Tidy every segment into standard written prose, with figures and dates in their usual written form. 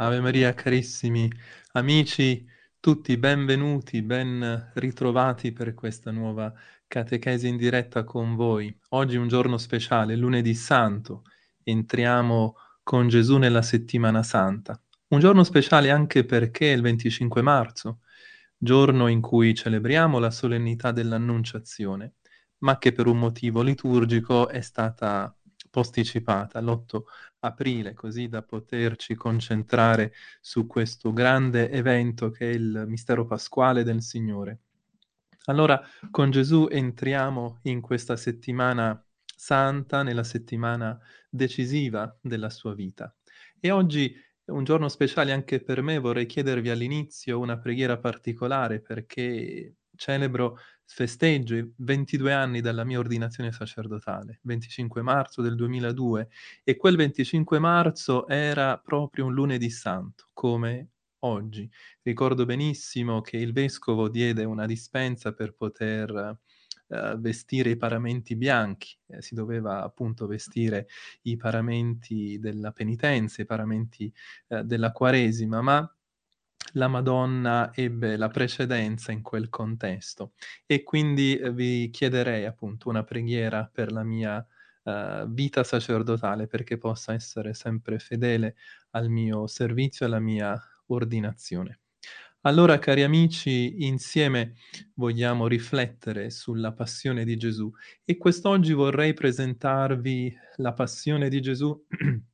Ave Maria, carissimi amici, tutti benvenuti, ben ritrovati per questa nuova catechesi in diretta con voi. Oggi è un giorno speciale, lunedì santo, entriamo con Gesù nella settimana santa. Un giorno speciale anche perché è il 25 marzo, giorno in cui celebriamo la solennità dell'Annunciazione, ma che per un motivo liturgico è stata posticipata l'8 aprile, così da poterci concentrare su questo grande evento che è il mistero pasquale del Signore. Allora, con Gesù entriamo in questa settimana santa, nella settimana decisiva della sua vita. E oggi è un giorno speciale anche per me, vorrei chiedervi all'inizio una preghiera particolare perché festeggio i 22 anni dalla mia ordinazione sacerdotale, 25 marzo del 2002, e quel 25 marzo era proprio un lunedì santo, come oggi. Ricordo benissimo che il vescovo diede una dispensa per poter vestire i paramenti bianchi. Si doveva appunto vestire i paramenti della penitenza, i paramenti della Quaresima, ma la Madonna ebbe la precedenza in quel contesto. E quindi vi chiederei appunto una preghiera per la mia vita sacerdotale, perché possa essere sempre fedele al mio servizio e alla mia ordinazione. Allora, cari amici, insieme vogliamo riflettere sulla passione di Gesù e quest'oggi vorrei presentarvi la passione di Gesù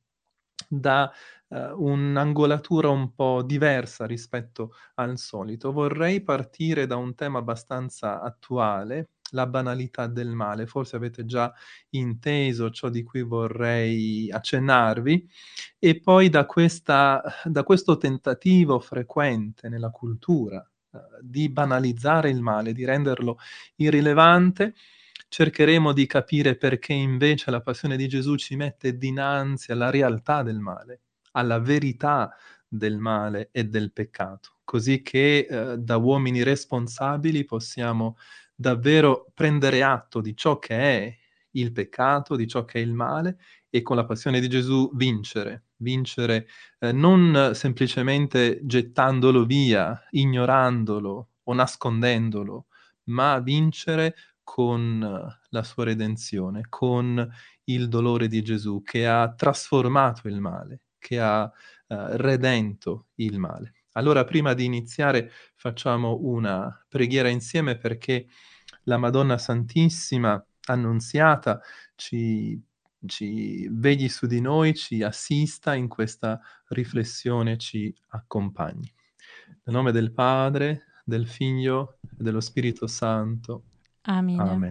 da un'angolatura un po' diversa rispetto al solito. Vorrei partire da un tema abbastanza attuale, la banalità del male. Forse avete già inteso ciò di cui vorrei accennarvi, e poi da questo tentativo frequente nella cultura, di banalizzare il male, di renderlo irrilevante, cercheremo di capire perché invece la passione di Gesù ci mette dinanzi alla realtà del male, alla verità del male e del peccato, così che, da uomini responsabili possiamo davvero prendere atto di ciò che è il peccato, di ciò che è il male, e con la passione di Gesù vincere, non semplicemente gettandolo via, ignorandolo o nascondendolo, ma vincere con la sua redenzione, con il dolore di Gesù che ha trasformato il male, che ha redento il male. Allora, prima di iniziare, facciamo una preghiera insieme perché la Madonna Santissima Annunziata ci vegli su di noi, ci assista in questa riflessione, ci accompagni. Nel nome del Padre, del Figlio e dello Spirito Santo. Amen. Amen.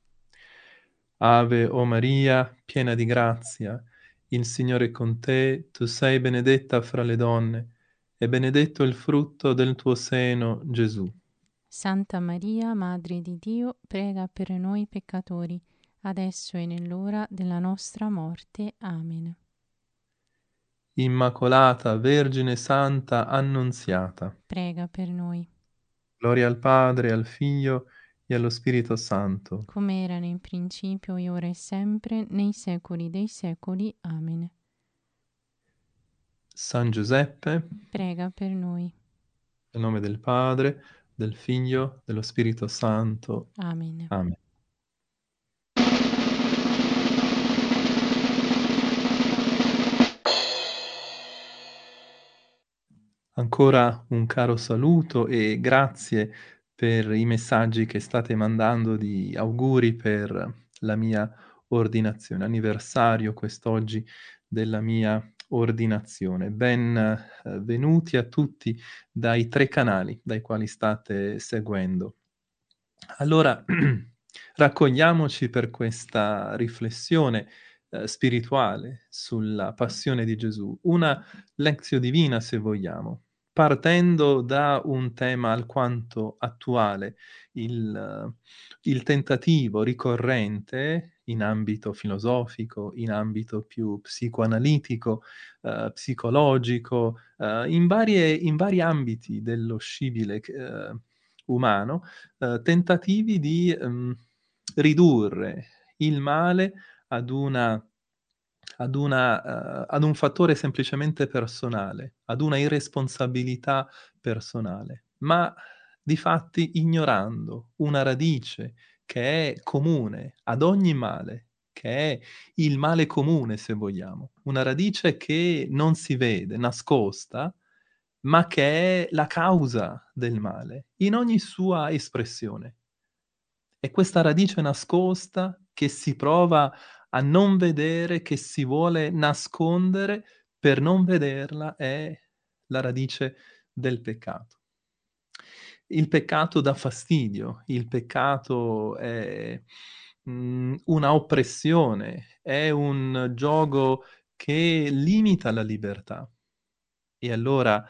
Ave o Maria, piena di grazia, il Signore è con te, tu sei benedetta fra le donne, e benedetto il frutto del tuo seno, Gesù. Santa Maria, Madre di Dio, prega per noi peccatori, adesso e nell'ora della nostra morte. Amen. Immacolata Vergine Santa Annunziata. Prega per noi, Gloria al Padre, al Figlio e allo Spirito Santo. come era nel principio, e ora e sempre, nei secoli dei secoli. Amen. San Giuseppe, Prega per noi. nel nome del Padre, del Figlio, dello Spirito Santo. Amen. Amen. Ancora un caro saluto e grazie per i messaggi che state mandando di auguri per la mia ordinazione. Anniversario quest'oggi della mia ordinazione. Venuti a tutti dai 3 canali dai quali state seguendo. Allora, raccogliamoci per questa riflessione, spirituale sulla passione di Gesù, una lectio divina se vogliamo, partendo da un tema alquanto attuale, il tentativo ricorrente in ambito filosofico, in ambito più psicoanalitico, psicologico, in vari ambiti dello scibile umano, tentativi di ridurre il male ad una ad un fattore semplicemente personale, ad una irresponsabilità personale, ma difatti ignorando una radice che è comune ad ogni male, che è il male comune se vogliamo, una radice che non si vede, nascosta, ma che è la causa del male in ogni sua espressione. È questa radice nascosta che si prova a non vedere, che si vuole nascondere per non vederla, è la radice del peccato. Il peccato dà fastidio, il peccato è, una oppressione, è un giogo che limita la libertà. E allora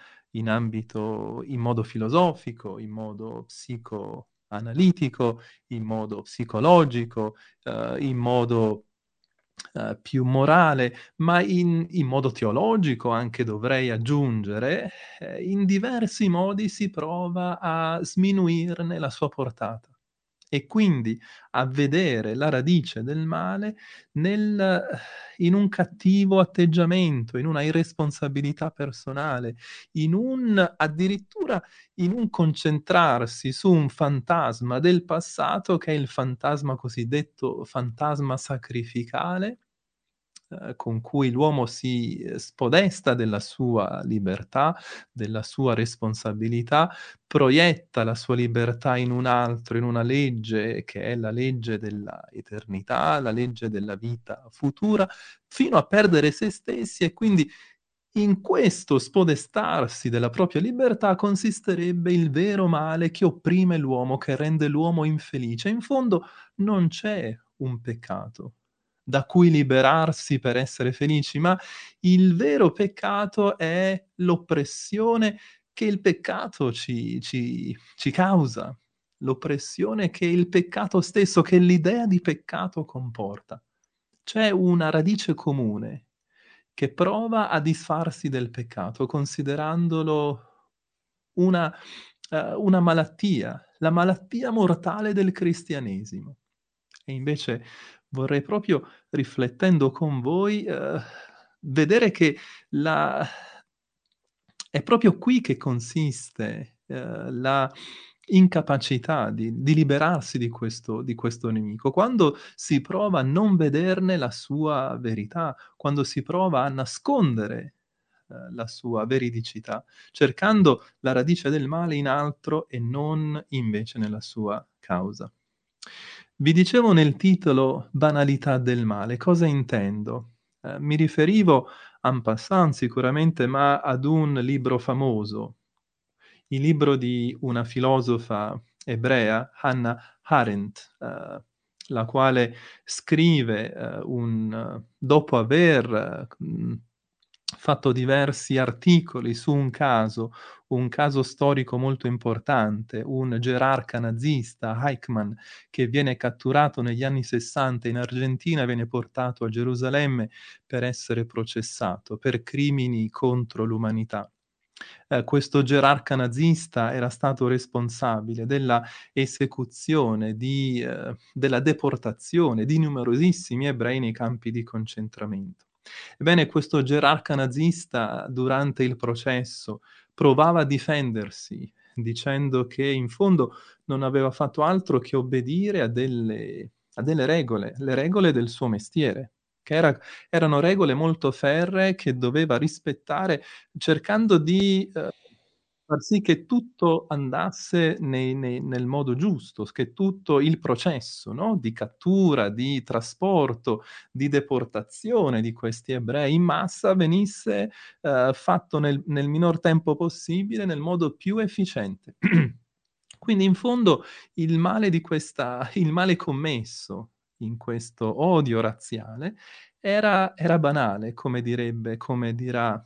in modo filosofico, in modo psicoanalitico, in modo psicologico, in modo, più morale, ma in modo teologico anche dovrei aggiungere, in diversi modi si prova a sminuirne la sua portata e quindi a vedere la radice del male nel in un cattivo atteggiamento, in una irresponsabilità personale, in un addirittura in un concentrarsi su un fantasma del passato che è il fantasma cosiddetto fantasma sacrificale, con cui l'uomo si, spodesta della sua libertà, della sua responsabilità, proietta la sua libertà in un altro, in una legge che è la legge della eternità, la legge della vita futura, fino a perdere se stessi e quindi in questo spodestarsi della propria libertà consisterebbe il vero male che opprime l'uomo, che rende l'uomo infelice. In fondo non c'è un peccato da cui liberarsi per essere felici, ma il vero peccato è l'oppressione che il peccato ci causa, l'oppressione che il peccato stesso, che l'idea di peccato comporta. C'è una radice comune che prova a disfarsi del peccato, considerandolo una malattia, la malattia mortale del cristianesimo. E invece vorrei proprio, riflettendo con voi, vedere che la è proprio qui che consiste, la incapacità di liberarsi di questo nemico. Quando si prova a non vederne la sua verità, quando si prova a nascondere, la sua veridicità, cercando la radice del male in altro e non invece nella sua causa. Vi dicevo nel titolo "Banalità del male", cosa intendo? Mi riferivo en passant sicuramente, ma ad un libro famoso, il libro di una filosofa ebrea, Hannah Arendt, la quale scrive, dopo aver, fatto diversi articoli su un caso storico molto importante, un gerarca nazista, Eichmann, che viene catturato negli anni '60 in Argentina e viene portato a Gerusalemme per essere processato per crimini contro l'umanità. Questo gerarca nazista era stato responsabile della esecuzione della deportazione di numerosissimi ebrei nei campi di concentramento. Ebbene, questo gerarca nazista durante il processo provava a difendersi dicendo che in fondo non aveva fatto altro che obbedire a delle regole, le regole del suo mestiere, che erano regole molto ferree che doveva rispettare cercando di, far sì che tutto andasse nel modo giusto, s che tutto il processo, no, di cattura, di trasporto, di deportazione di questi ebrei in massa venisse, fatto nel minor tempo possibile, nel modo più efficiente. Quindi in fondo il male commesso in questo odio razziale era banale, come dirà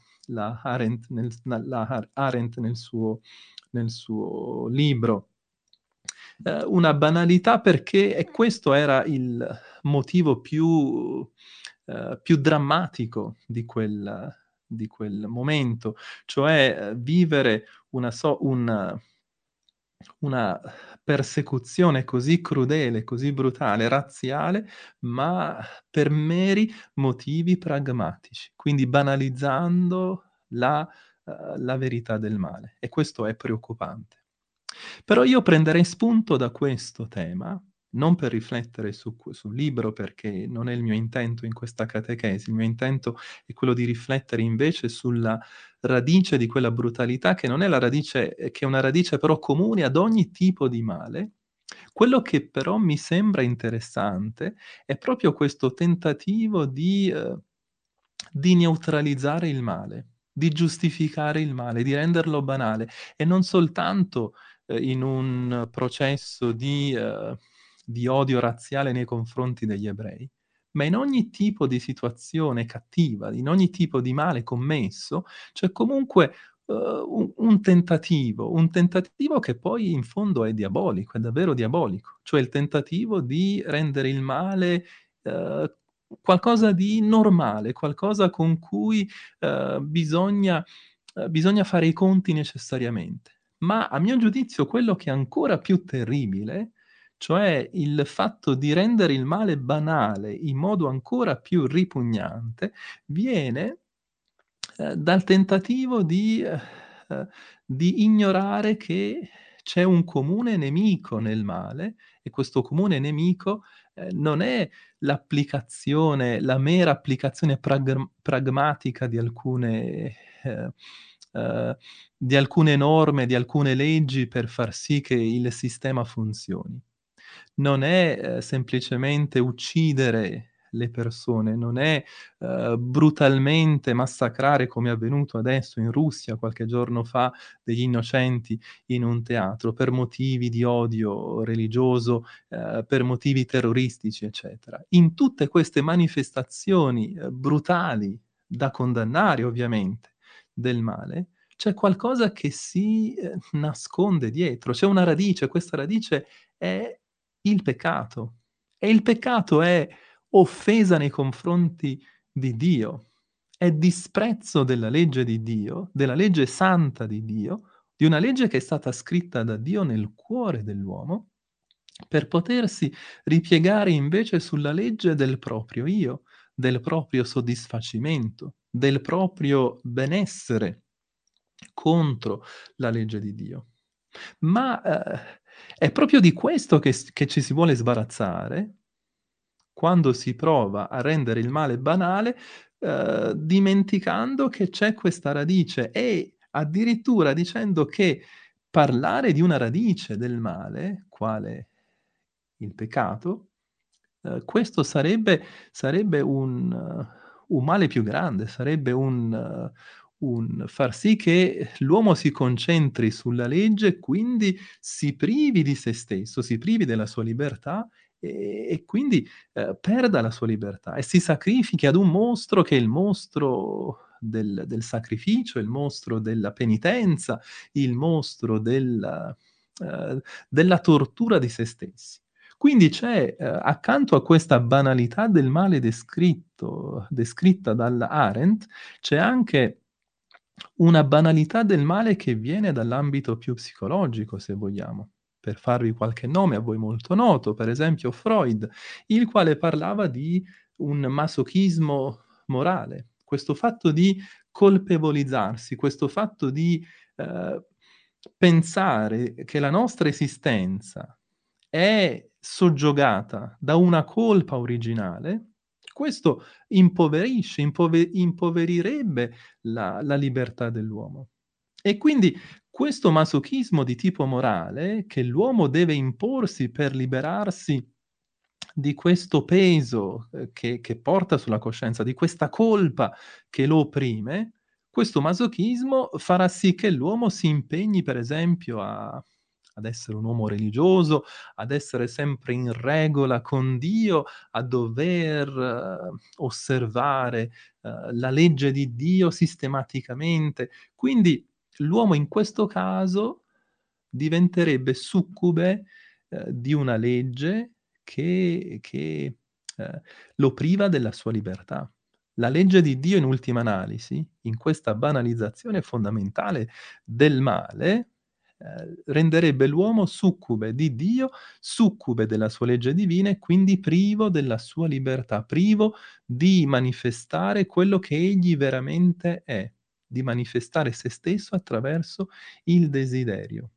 la Arendt nel suo libro. Una banalità perché e questo era il motivo più drammatico di quel momento, cioè, vivere una so un una persecuzione così crudele, così brutale, razziale, ma per meri motivi pragmatici, quindi banalizzando la verità del male, e questo è preoccupante. Però io prenderei spunto da questo tema, non per riflettere sul libro, perché non è il mio intento in questa catechesi. Il mio intento è quello di riflettere invece sulla radice di quella brutalità, che non è la radice che è una radice però comune ad ogni tipo di male. Quello che però mi sembra interessante è proprio questo tentativo di neutralizzare il male, di giustificare il male, di renderlo banale, e non soltanto in un processo di odio razziale nei confronti degli ebrei, ma in ogni tipo di situazione cattiva, in ogni tipo di male commesso, c'è comunque un tentativo che poi in fondo è diabolico, è davvero diabolico, cioè il tentativo di rendere il male uhm, qualcosa di normale, qualcosa con cui bisogna fare i conti necessariamente. Ma a mio giudizio quello che è ancora più terribile, cioè il fatto di rendere il male banale in modo ancora più ripugnante, viene dal tentativo di ignorare che c'è un comune nemico nel male, e questo comune nemico non è la mera applicazione pragmatica ehm, ehm, di alcune norme, di alcune leggi per far sì che il sistema funzioni. Non è semplicemente uccidere le persone, non è brutalmente massacrare, come è avvenuto adesso in Russia qualche giorno fa, degli innocenti in un teatro per motivi di odio religioso, per motivi terroristici, eccetera. In tutte queste manifestazioni brutali, da condannare ovviamente, del male, c'è qualcosa che si nasconde dietro, c'è una radice, questa radice è il peccato. E il peccato è offesa nei confronti di Dio, è disprezzo della legge di Dio, della legge santa di Dio, di una legge che è stata scritta da Dio nel cuore dell'uomo, per potersi ripiegare invece sulla legge del proprio io, del proprio soddisfacimento, del proprio benessere, contro la legge di Dio. Ma è proprio di questo che ci si vuole sbarazzare quando si prova a rendere il male banale, dimenticando che c'è questa radice, e addirittura dicendo che parlare di una radice del male, quale il peccato, questo sarebbe un male più grande, sarebbe un far sì che l'uomo si concentri sulla legge e quindi si privi di se stesso, si privi della sua libertà, e quindi perda la sua libertà e si sacrifichi ad un mostro che è il mostro del sacrificio, il mostro della penitenza, il mostro della tortura di se stessi. Quindi c'è, accanto a questa banalità del male descritta dalla Arendt, c'è anche una banalità del male che viene dall'ambito più psicologico, se vogliamo. Per farvi qualche nome a voi molto noto, per esempio Freud, il quale parlava di un masochismo morale, questo fatto di colpevolizzarsi, questo fatto di, ehm, pensare che la nostra esistenza è soggiogata da una colpa originale, questo impoverirebbe la libertà dell'uomo. E quindi questo masochismo di tipo morale, che l'uomo deve imporsi per liberarsi di questo peso, che porta sulla coscienza, di questa colpa che lo opprime, questo masochismo farà sì che l'uomo si impegni per esempio ad essere un uomo religioso, ad essere sempre in regola con Dio, a dover osservare la legge di Dio sistematicamente. Quindi l'uomo in questo caso diventerebbe succube di una legge che lo priva della sua libertà. La legge di Dio in ultima analisi, in questa banalizzazione fondamentale del male, renderebbe l'uomo succube di Dio, succube della sua legge divina e quindi privo della sua libertà, privo di manifestare quello che egli veramente è, di manifestare se stesso attraverso il desiderio.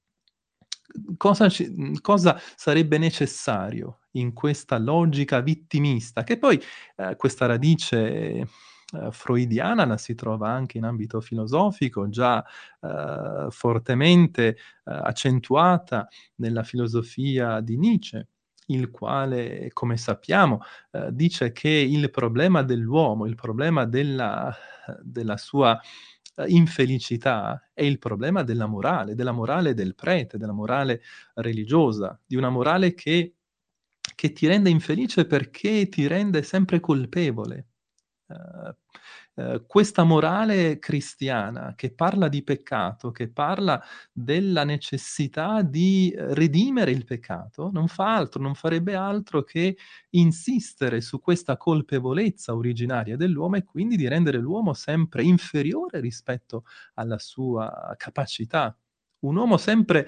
Cosa sarebbe necessario in questa logica vittimista, che poi, questa radice, freudiana la si trova anche in ambito filosofico, già, fortemente, accentuata nella filosofia di Nietzsche, il quale, come sappiamo, dice che il problema dell'uomo, il problema della sua, infelicità è il problema della morale del prete, della morale religiosa, di una morale che ti rende infelice perché ti rende sempre colpevole. Ehm, questa morale cristiana che parla di peccato, che parla della necessità di, redimere il peccato, non farebbe altro che insistere su questa colpevolezza originaria dell'uomo e quindi di rendere l'uomo sempre inferiore rispetto alla sua capacità. Un uomo sempre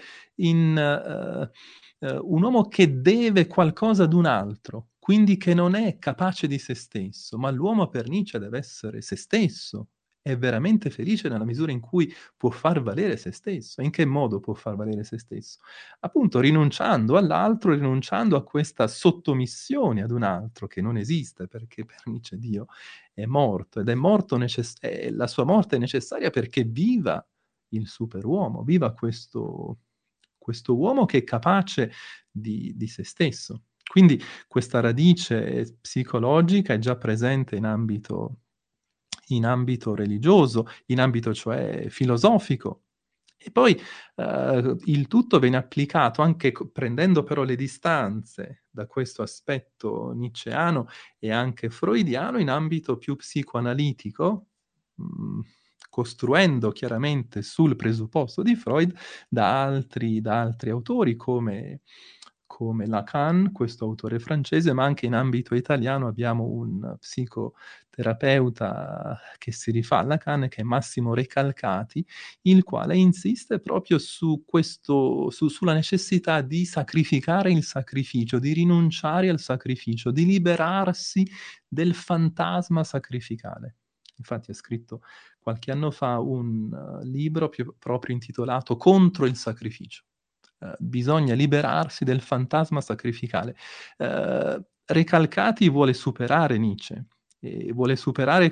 un uomo che deve qualcosa ad un altro, quindi che non è capace di se stesso, ma l'uomo per Nietzsche deve essere se stesso. È veramente felice nella misura in cui può far valere se stesso. In che modo può far valere se stesso? Appunto rinunciando all'altro, rinunciando a questa sottomissione ad un altro che non esiste, perché per Nietzsche Dio è morto ed è morto la sua morte è necessaria perché viva il superuomo, viva questo uomo che è capace di se stesso. Quindi questa radice psicologica è già presente in ambito religioso, in ambito cioè filosofico. E poi, il tutto viene applicato anche prendendo però le distanze da questo aspetto nietzscheano e anche freudiano in ambito più psicoanalitico, mhmm, costruendo chiaramente sul presupposto di Freud da altri autori come Lacan, questo autore francese, ma anche in ambito italiano abbiamo un psicoterapeuta che si rifà a Lacan, che è Massimo Recalcati, il quale insiste proprio sulla necessità di sacrificare il sacrificio, di rinunciare al sacrificio, di liberarsi del fantasma sacrificale. Infatti ha scritto qualche anno fa un libro proprio intitolato "Contro il sacrificio". Bisogna liberarsi del fantasma sacrificale. Recalcati vuole superare Nietzsche e vuole superare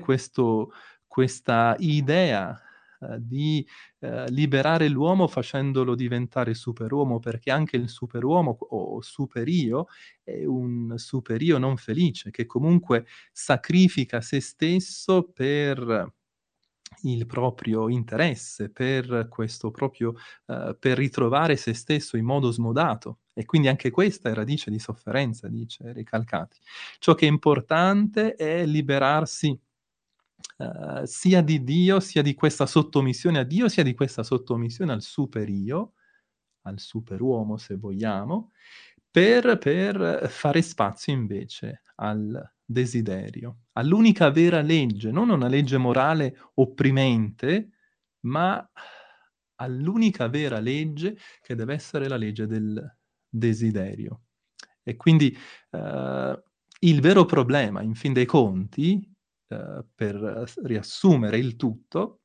questa idea, di, liberare l'uomo facendolo diventare superuomo, perché anche il superuomo o superio è un superio non felice, che comunque sacrifica se stesso per il proprio interesse, per questo proprio per ritrovare se stesso in modo smodato. E quindi anche questa è radice di sofferenza, dice Recalcati. Ciò che è importante è liberarsi, sia di Dio, sia di questa sottomissione a Dio, sia di questa sottomissione al superio, al superuomo se vogliamo, per fare spazio invece al desiderio, all'unica vera legge, non una legge morale opprimente, ma all'unica vera legge che deve essere la legge del desiderio. E quindi, ehm, il vero problema in fin dei conti, per riassumere il tutto,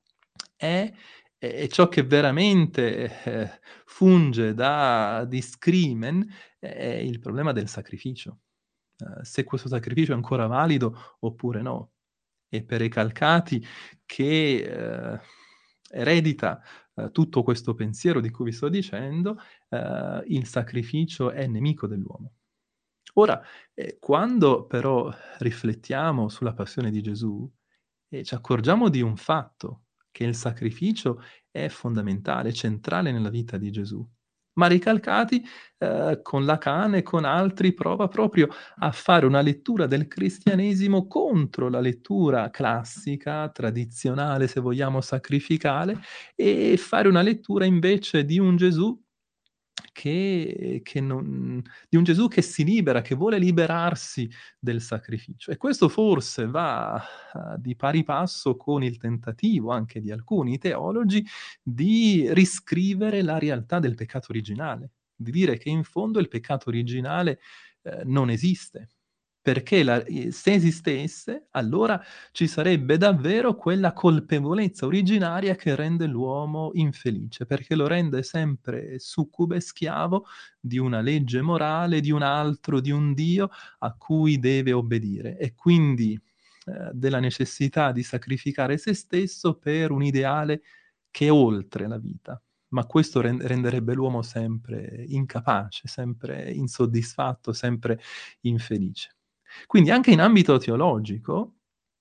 è ciò che veramente, funge da discrimen, è il problema del sacrificio. Se questo sacrificio è ancora valido oppure no. E per i calcati che, eredita, tutto questo pensiero di cui vi sto dicendo, il sacrificio è nemico dell'uomo. Ora, quando però riflettiamo sulla passione di Gesù, ci accorgiamo di un fatto, che il sacrificio è fondamentale, centrale nella vita di Gesù. Ma Ricalcati, con Lacan e con altri, prova proprio a fare una lettura del cristianesimo contro la lettura classica, tradizionale, se vogliamo sacrificale, e fare una lettura invece di un Gesù di un Gesù che si libera, che vuole liberarsi del sacrificio. E questo forse va di pari passo con il tentativo anche di alcuni teologi di riscrivere la realtà del peccato originale, di dire che in fondo il peccato originale non esiste. Perché se esistesse, allora ci sarebbe davvero quella colpevolezza originaria che rende l'uomo infelice, perché lo rende sempre succube, schiavo di una legge morale, di un altro, di un Dio a cui deve obbedire. E quindi della necessità di sacrificare se stesso per un ideale che è oltre la vita. Ma questo renderebbe l'uomo sempre incapace, sempre insoddisfatto, sempre infelice. Quindi anche in ambito teologico,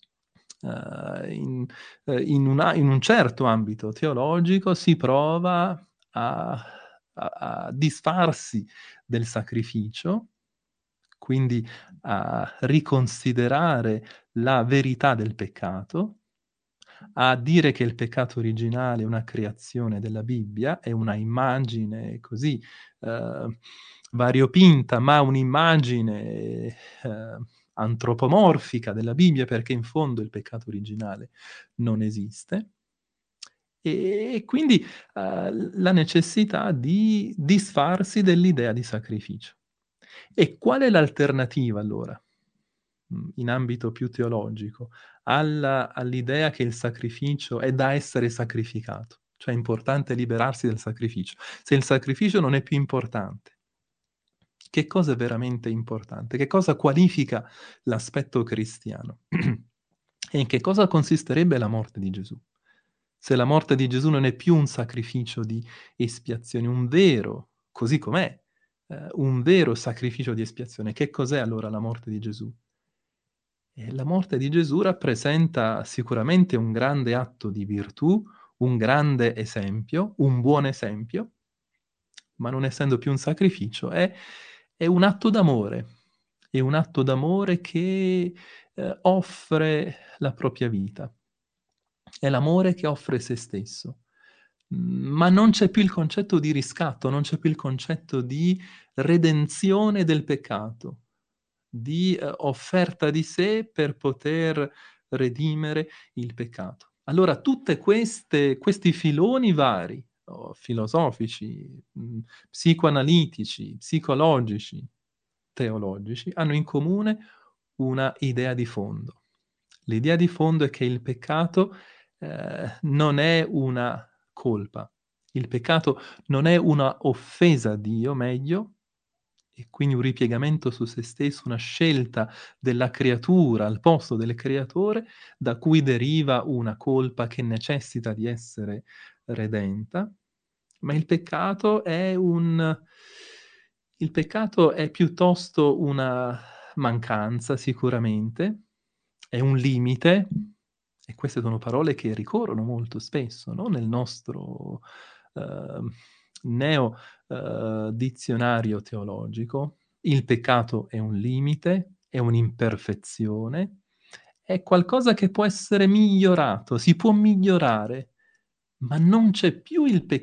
in in un certo ambito teologico si prova a disfarsi del sacrificio, quindi a riconsiderare la verità del peccato, a dire che il peccato originale è una creazione della Bibbia, è una immagine così, ehm, variopinta, ma un'immagine, antropomorfica della Bibbia, perché in fondo il peccato originale non esiste. E quindi, la necessità di disfarsi dell'idea di sacrificio. E qual è l'alternativa allora, in ambito più teologico, all'idea che il sacrificio è da essere sacrificato? Cioè è importante liberarsi del sacrificio. Se il sacrificio non è più importante, che cosa è veramente importante? Che cosa qualifica l'aspetto cristiano? E in che cosa consisterebbe la morte di Gesù? Se la morte di Gesù non è più un sacrificio di espiazione, un vero, così com'è, un vero sacrificio di espiazione, che cos'è allora la morte di Gesù? La morte di Gesù rappresenta sicuramente un grande atto di virtù, un grande esempio, un buon esempio, ma non essendo più un sacrificio, è un atto d'amore. È un atto d'amore che, offre la propria vita. È l'amore che offre se stesso. Ma non c'è più il concetto di riscatto, non c'è più il concetto di redenzione del peccato, di, offerta di sé per poter redimere il peccato. Allora tutte questi filoni vari, filosofici, psicoanalitici, psicologici, teologici, hanno in comune una idea di fondo. L'idea di fondo è che il peccato, non è una colpa. Il peccato non è una offesa a Dio, meglio, e quindi un ripiegamento su se stesso, una scelta della creatura al posto del creatore, da cui deriva una colpa che necessita di essere redenta, ma il peccato è piuttosto una mancanza sicuramente, è un limite, e queste sono parole che ricorrono molto spesso, no, nel nostro, uhm, neo dizionario teologico. Il peccato è un limite, è un'imperfezione, è qualcosa che può essere migliorato, si può migliorare, ma non c'è più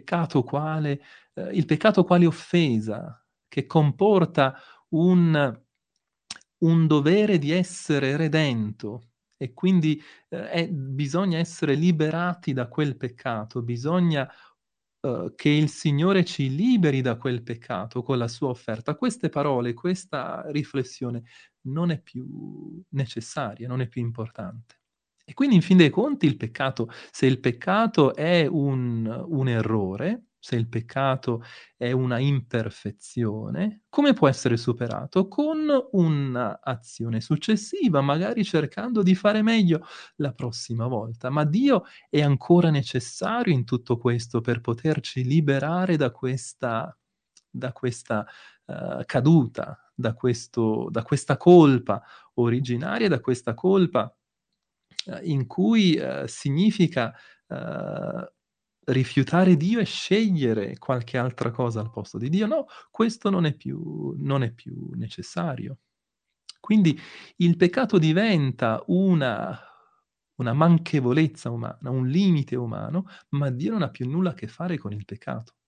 il peccato quale offesa, che comporta un dovere di essere redento e quindi, bisogna essere liberati da quel peccato, bisogna che il Signore ci liberi da quel peccato con la sua offerta. Queste parole, questa riflessione non è più necessaria, non è più importante. E quindi in fin dei conti il peccato se il peccato è un errore, se il peccato è una imperfezione, come può essere superato? Con un'azione successiva, magari cercando di fare meglio la prossima volta. Ma Dio è ancora necessario in tutto questo per poterci liberare da questa, caduta, da questa colpa originaria, da questa colpa, in cui, significa, ehm, rifiutare Dio e scegliere qualche altra cosa al posto di Dio. No, questo non è più necessario. Quindi il peccato diventa una manchevolezza umana, un limite umano, ma Dio non ha più nulla a che fare con il peccato.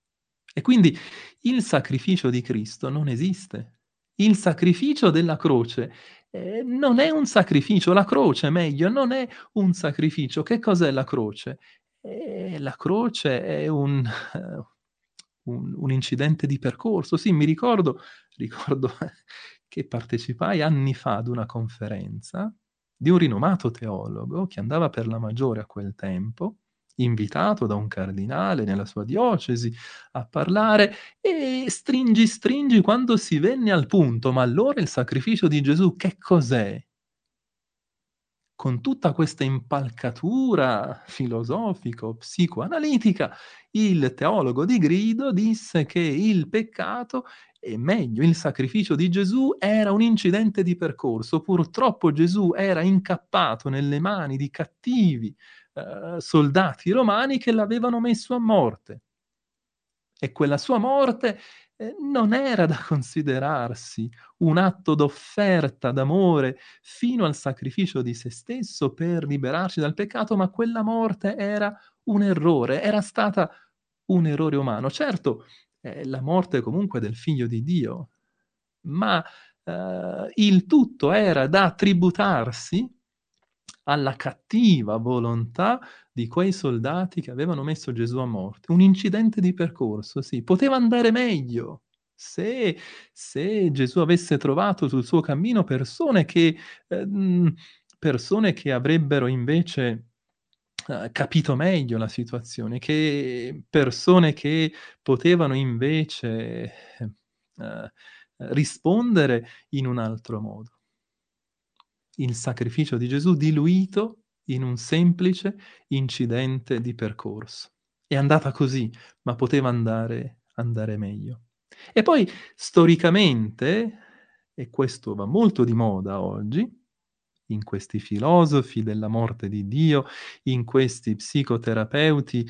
E quindi il sacrificio di Cristo non esiste. Il sacrificio della croce, non è un sacrificio, la croce meglio, non è un sacrificio. Che cos'è la croce? La croce è un un incidente di percorso. Sì, ricordo che partecipai anni fa ad una conferenza di un rinomato teologo che andava per la Maggiore a quel tempo, invitato da un cardinale nella sua diocesi a parlare e stringi quando si venne al punto: "Ma allora il sacrificio di Gesù che cos'è?" Con tutta questa impalcatura filosofico-psicoanalitica, il teologo di grido disse che il peccato, e meglio il sacrificio di Gesù, era un incidente di percorso. Purtroppo Gesù era incappato nelle mani di cattivi, soldati romani che l'avevano messo a morte. E quella sua morte, non era da considerarsi un atto d'offerta d'amore fino al sacrificio di se stesso per liberarci dal peccato, ma quella morte era un errore, era stata un errore umano. Certo, la morte comunque del Figlio di Dio, ma, il tutto era da tributarsi alla cattiva volontà di quei soldati che avevano messo Gesù a morte. Un incidente di percorso, sì. Poteva andare meglio se Gesù avesse trovato sul suo cammino ehm, persone che avrebbero invece, capito meglio la situazione, che persone che potevano invece, rispondere in un altro modo. Il sacrificio di Gesù diluito in un semplice incidente di percorso. È andata così, ma poteva andare meglio. E poi storicamente, e questo va molto di moda oggi, in questi filosofi della morte di Dio, in questi psicoterapeuti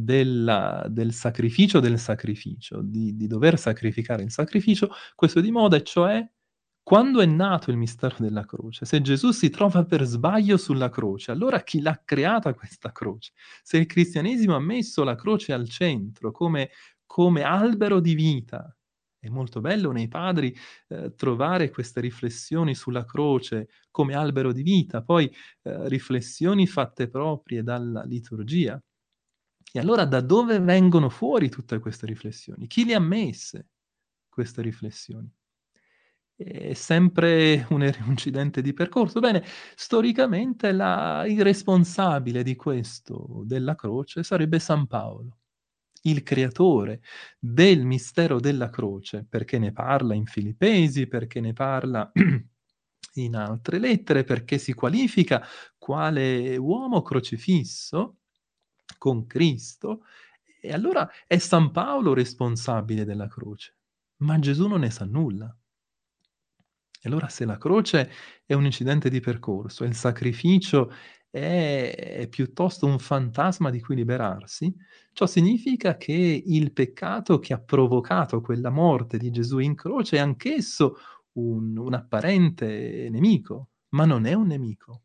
del sacrificio, di dover sacrificare il sacrificio, questo è di moda, e cioè quando è nato il mistero della croce, se Gesù si trova per sbaglio sulla croce, allora chi l'ha creata questa croce? Se il cristianesimo ha messo la croce al centro come albero di vita, è molto bello nei padri, trovare queste riflessioni sulla croce come albero di vita, poi, riflessioni fatte proprie dalla liturgia. E allora da dove vengono fuori tutte queste riflessioni? Chi le ha messe queste riflessioni? È sempre un incidente di percorso. Bene, storicamente il responsabile di questo, della croce, sarebbe San Paolo, il creatore del mistero della croce, perché ne parla in Filippesi, perché ne parla in altre lettere, perché si qualifica quale uomo crocifisso con Cristo, e allora è San Paolo responsabile della croce, ma Gesù non ne sa nulla. E allora se la croce è un incidente di percorso e il sacrificio è piuttosto un fantasma di cui liberarsi, ciò significa che il peccato che ha provocato quella morte di Gesù in croce è anch'esso un apparente nemico, ma non è un nemico.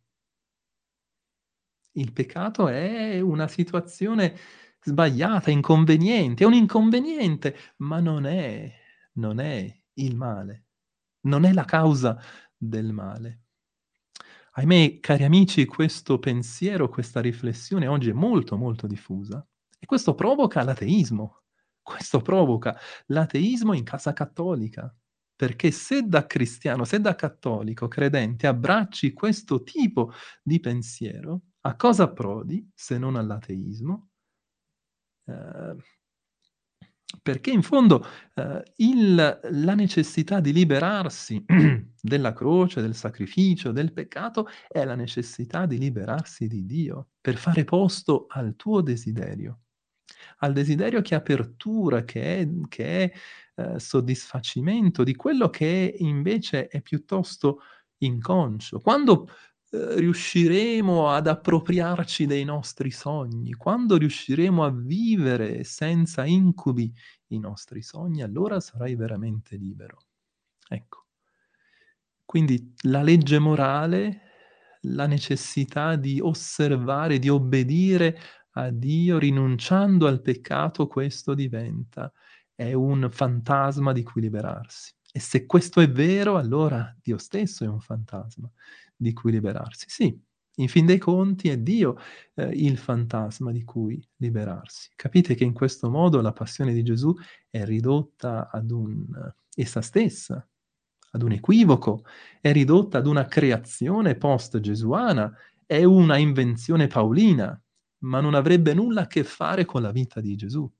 Il peccato è una situazione sbagliata, inconveniente, è un inconveniente, ma non è il male, non è la causa del male. Ahimè, cari amici, questo pensiero, questa riflessione oggi è molto, molto diffusa e questo provoca l'ateismo. Questo provoca l'ateismo in casa cattolica, perché se da cristiano, se da cattolico credente abbracci questo tipo di pensiero, a cosa approdi se non all'ateismo? Ehm Perché in fondo, la necessità di liberarsi della croce, del sacrificio, del peccato, è la necessità di liberarsi di Dio, per fare posto al tuo desiderio, al desiderio che è apertura, che è soddisfacimento di quello che invece è piuttosto inconscio. Quando, riusciremo ad appropriarci dei nostri sogni, quando riusciremo a vivere senza incubi i nostri sogni, allora sarai veramente libero. Ecco. Quindi la legge morale, la necessità di osservare, di obbedire a Dio rinunciando al peccato, questo diventa è un fantasma di cui liberarsi. E se questo è vero, allora Dio stesso è un fantasma di cui liberarsi. Sì, in fin dei conti è Dio il fantasma di cui liberarsi. Capite che in questo modo la passione di Gesù è ridotta ad un essa stessa, ad un equivoco, è ridotta ad una creazione post-gesuana, è una invenzione paolina, ma non avrebbe nulla a che fare con la vita di Gesù.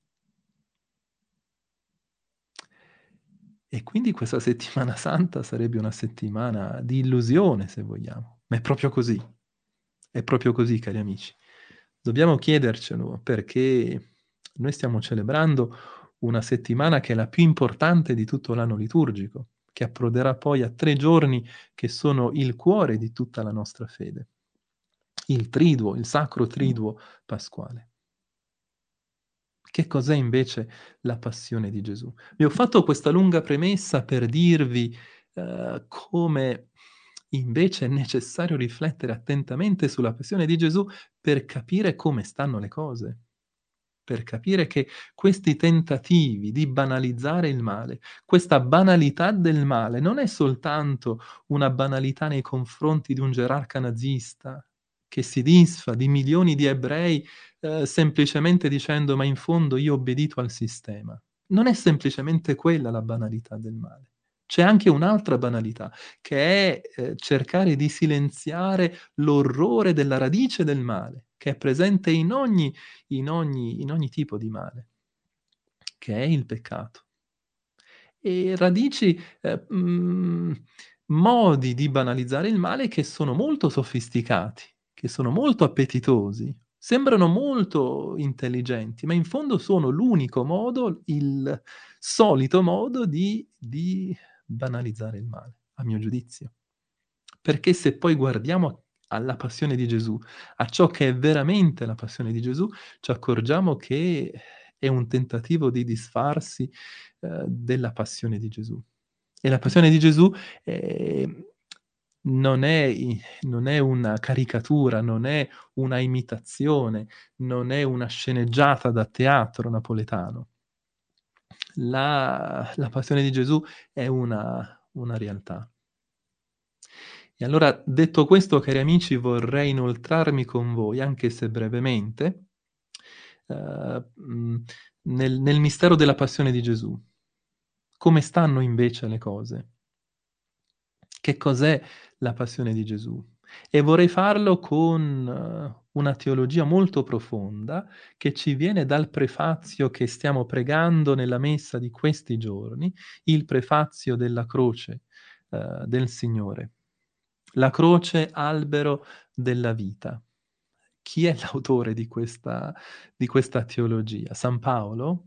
E quindi questa settimana santa sarebbe una settimana di illusione, se vogliamo. Ma è proprio così. È proprio così, cari amici. Dobbiamo chiedercelo perché noi stiamo celebrando una settimana che è la più importante di tutto l'anno liturgico, che approderà poi a 3 giorni che sono il cuore di tutta la nostra fede. Il triduo, il sacro triduo pasquale. Che cos'è invece la passione di Gesù? Vi ho fatto questa lunga premessa per dirvi, come invece è necessario riflettere attentamente sulla passione di Gesù per capire come stanno le cose, per capire che questi tentativi di banalizzare il male, questa banalità del male non è soltanto una banalità nei confronti di un gerarca nazista che si disfa di milioni di ebrei semplicemente dicendo: "Ma in fondo io ho obbedito al sistema". Non è semplicemente quella la banalità del male. C'è anche un'altra banalità, che è, cercare di silenziare l'orrore della radice del male, che è presente in ogni tipo di male, che è il peccato. E radici modi di banalizzare il male che sono molto sofisticati, che sono molto appetitosi, sembrano molto intelligenti, ma in fondo sono l'unico modo, il solito modo di banalizzare il male, a mio giudizio. Perché se poi guardiamo alla passione di Gesù, a ciò che è veramente la passione di Gesù, ci accorgiamo che è un tentativo di disfarsi, della passione di Gesù. E la passione di Gesù, non è una caricatura, non è una imitazione, non è una sceneggiata da teatro napoletano. La passione di Gesù è una realtà. E allora, detto questo, cari amici, vorrei inoltrarmi con voi, anche se brevemente, mhmm, nel mistero della passione di Gesù. Come stanno invece le cose? Che cos'è la passione di Gesù? E vorrei farlo con una teologia molto profonda che ci viene dal prefazio che stiamo pregando nella messa di questi giorni, il prefazio della croce, del Signore. La croce, albero della vita. Chi è l'autore di questa teologia? San Paolo?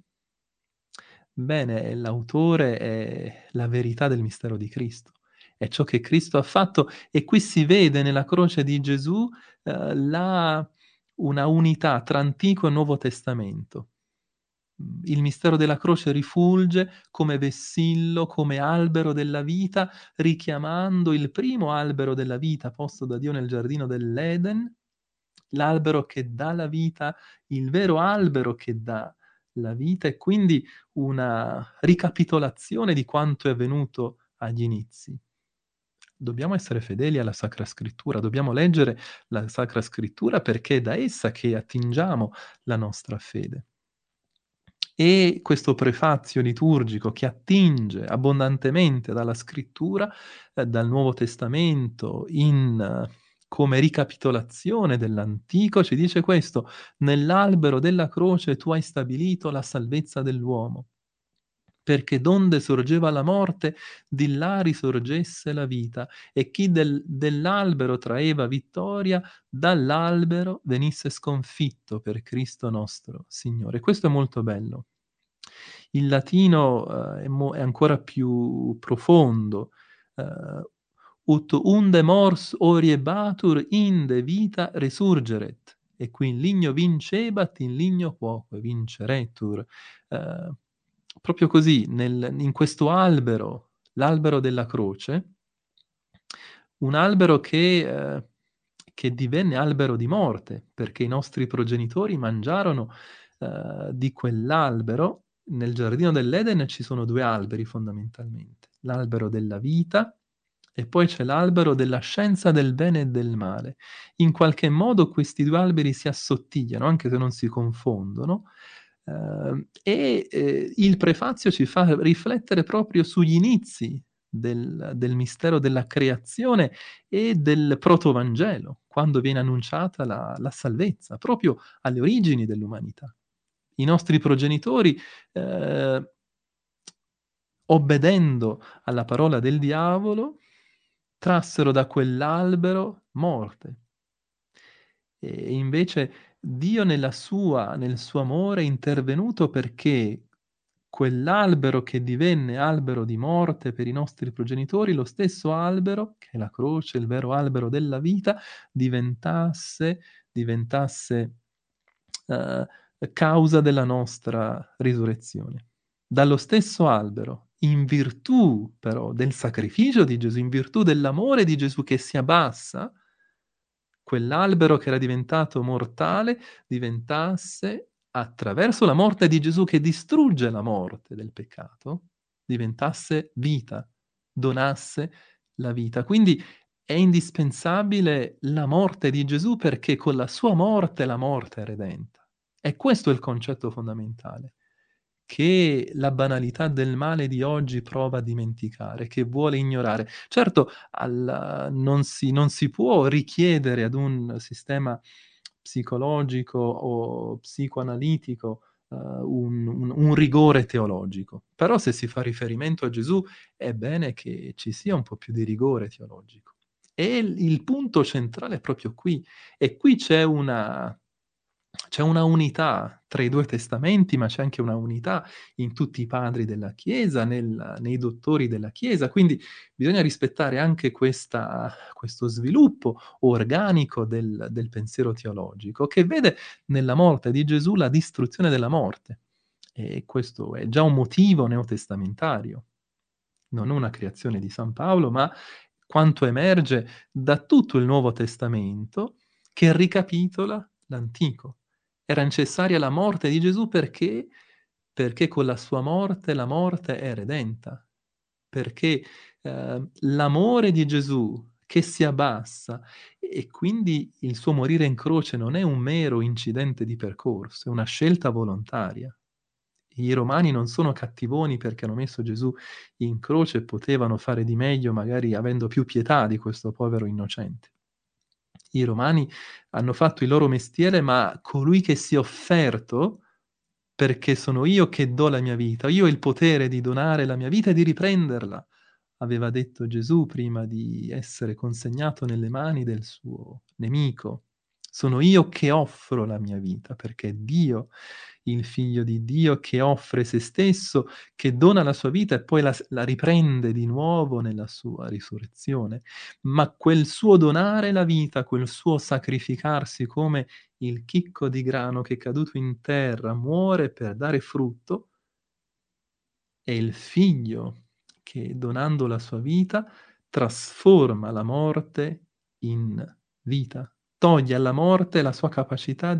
Bene, l'autore è la verità del mistero di Cristo. È ciò che Cristo ha fatto e qui si vede nella croce di Gesù, la una unità tra Antico e Nuovo Testamento. Il mistero della croce rifulge come vessillo, come albero della vita, richiamando il primo albero della vita posto da Dio nel giardino dell'Eden, l'albero che dà la vita, il vero albero che dà la vita e quindi una ricapitolazione di quanto è avvenuto agli inizi. Dobbiamo essere fedeli alla Sacra Scrittura, dobbiamo leggere la Sacra Scrittura perché è da essa che attingiamo la nostra fede. E questo prefazio liturgico che attinge abbondantemente dalla scrittura, dal Nuovo Testamento come ricapitolazione dell'Antico, ci dice questo: "Nell'albero della croce tu hai stabilito la salvezza dell'uomo, perché donde sorgeva la morte, di là risorgesse la vita, e chi dell'albero traeva vittoria, dall'albero venisse sconfitto per Cristo nostro Signore". Questo è molto bello. Il latino, è ancora più profondo. Ehm, "Ut unde mors oriebatur, inde vita resurgeret, e qui in ligno vincebat, in ligno quoque vinceretur". Ehm, Proprio così, in questo albero, l'albero della croce, un albero che divenne albero di morte, perché i nostri progenitori mangiarono, di quell'albero Nel giardino dell'Eden ci sono due alberi fondamentalmente, l'albero della vita e poi c'è l'albero della scienza del bene e del male. In qualche modo questi due alberi si assottigliano, anche se non si confondono, il prefazio ci fa riflettere proprio sugli inizi del mistero della creazione e del protovangelo, quando viene annunciata la salvezza, proprio alle origini dell'umanità. I nostri progenitori, ehm, obbedendo alla parola del diavolo, trassero da quell'albero morte. E invece Dio nel suo amore è intervenuto perché quell'albero che divenne albero di morte per i nostri progenitori, lo stesso albero, che è la croce, il vero albero della vita, diventasse ehm, causa della nostra risurrezione. Dallo stesso albero, in virtù però del sacrificio di Gesù, in virtù dell'amore di Gesù che si abbassa, quell'albero che era diventato mortale diventasse, attraverso la morte di Gesù che distrugge la morte del peccato, diventasse vita, donasse la vita. Quindi è indispensabile la morte di Gesù perché con la sua morte la morte è redenta. E questo è il concetto fondamentale, che la banalità del male di oggi prova a dimenticare, che vuole ignorare. Certo, non si può richiedere ad un sistema psicologico o psicoanalitico un rigore teologico. Però se si fa riferimento a Gesù è bene che ci sia un po' più di rigore teologico. E il punto centrale è proprio qui. E qui c'è una unità tra i 2 testamenti, ma c'è anche una unità in tutti i padri della Chiesa, nei dottori della Chiesa, quindi bisogna rispettare anche questo sviluppo organico del pensiero teologico, che vede nella morte di Gesù la distruzione della morte. E questo è già un motivo neotestamentario, non una creazione di San Paolo, ma quanto emerge da tutto il Nuovo Testamento che ricapitola l'Antico. Era necessaria la morte di Gesù perché con la sua morte la morte è redenta, perché l'amore di Gesù che si abbassa e quindi il suo morire in croce non è un mero incidente di percorso, è una scelta volontaria. I romani non sono cattivoni perché hanno messo Gesù in croce e potevano fare di meglio magari avendo più pietà di questo povero innocente. I romani hanno fatto il loro mestiere, ma colui che si è offerto, perché sono io che do la mia vita, io ho il potere di donare la mia vita e di riprenderla, aveva detto Gesù prima di essere consegnato nelle mani del suo nemico. Sono io che offro la mia vita, perché è Dio, il Figlio di Dio, che offre se stesso, che dona la sua vita e poi la riprende di nuovo nella sua risurrezione. Ma quel suo donare la vita, quel suo sacrificarsi come il chicco di grano che caduto in terra muore per dare frutto, è il Figlio che donando la sua vita trasforma la morte in vita, toglie alla morte la sua capacità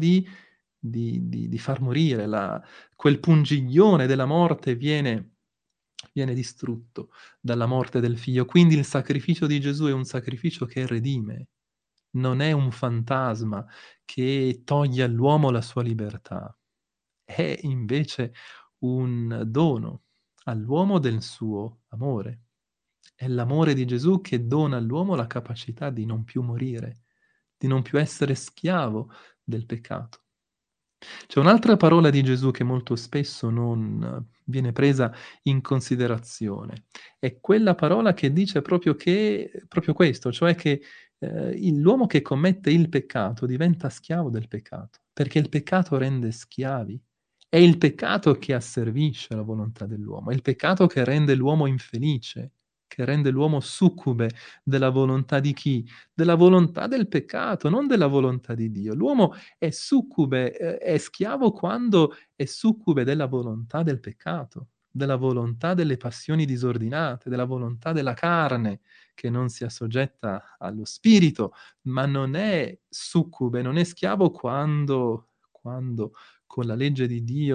di far morire, quel pungiglione della morte viene distrutto dalla morte del Figlio. Quindi il sacrificio di Gesù è un sacrificio che redime, non è un fantasma che toglie all'uomo la sua libertà, è invece un dono all'uomo del suo amore. È l'amore di Gesù che dona all'uomo la capacità di non più morire, di non più essere schiavo del peccato. C'è un'altra parola di Gesù che molto spesso non viene presa in considerazione. È quella parola che dice proprio questo, cioè che, l'uomo che commette il peccato diventa schiavo del peccato, perché il peccato rende schiavi. È il peccato che asservisce la volontà dell'uomo, è il peccato che rende l'uomo infelice, che rende l'uomo succube della volontà di chi? Della volontà del peccato, non della volontà di Dio. L'uomo è succube, è schiavo quando è succube della volontà del peccato, della volontà delle passioni disordinate, della volontà della carne che non si assoggetta allo spirito, ma non è succube, non è schiavo quando con la legge di Dio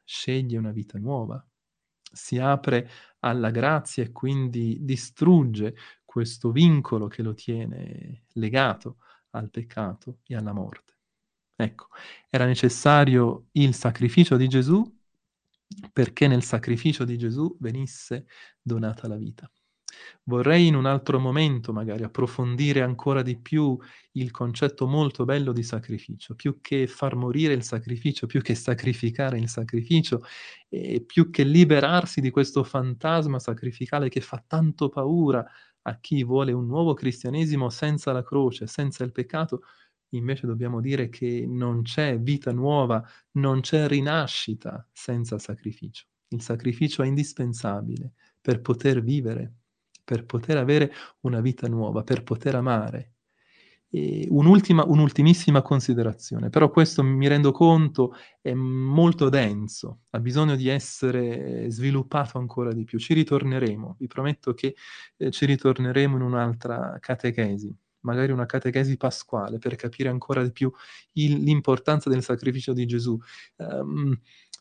sceglie una vita nuova, si apre alla grazia e quindi distrugge questo vincolo che lo tiene legato al peccato e alla morte. Ecco, era necessario il sacrificio di Gesù perché nel sacrificio di Gesù venisse donata la vita. Vorrei in un altro momento magari approfondire ancora di più il concetto molto bello di sacrificio, più che far morire il sacrificio, più che sacrificare il sacrificio, e più che liberarsi di questo fantasma sacrificale che fa tanto paura a chi vuole un nuovo cristianesimo senza la croce, senza il peccato. Invece dobbiamo dire che non c'è vita nuova, non c'è rinascita senza sacrificio. Il sacrificio è indispensabile per poter vivere, per poter avere una vita nuova, per poter amare. E un'ultimissima considerazione, però questo mi rendo conto è molto denso, ha bisogno di essere sviluppato ancora di più. Ci ritorneremo, vi prometto che ci ritorneremo in un'altra catechesi, magari una catechesi pasquale, per capire ancora di più l'importanza del sacrificio di Gesù. Um,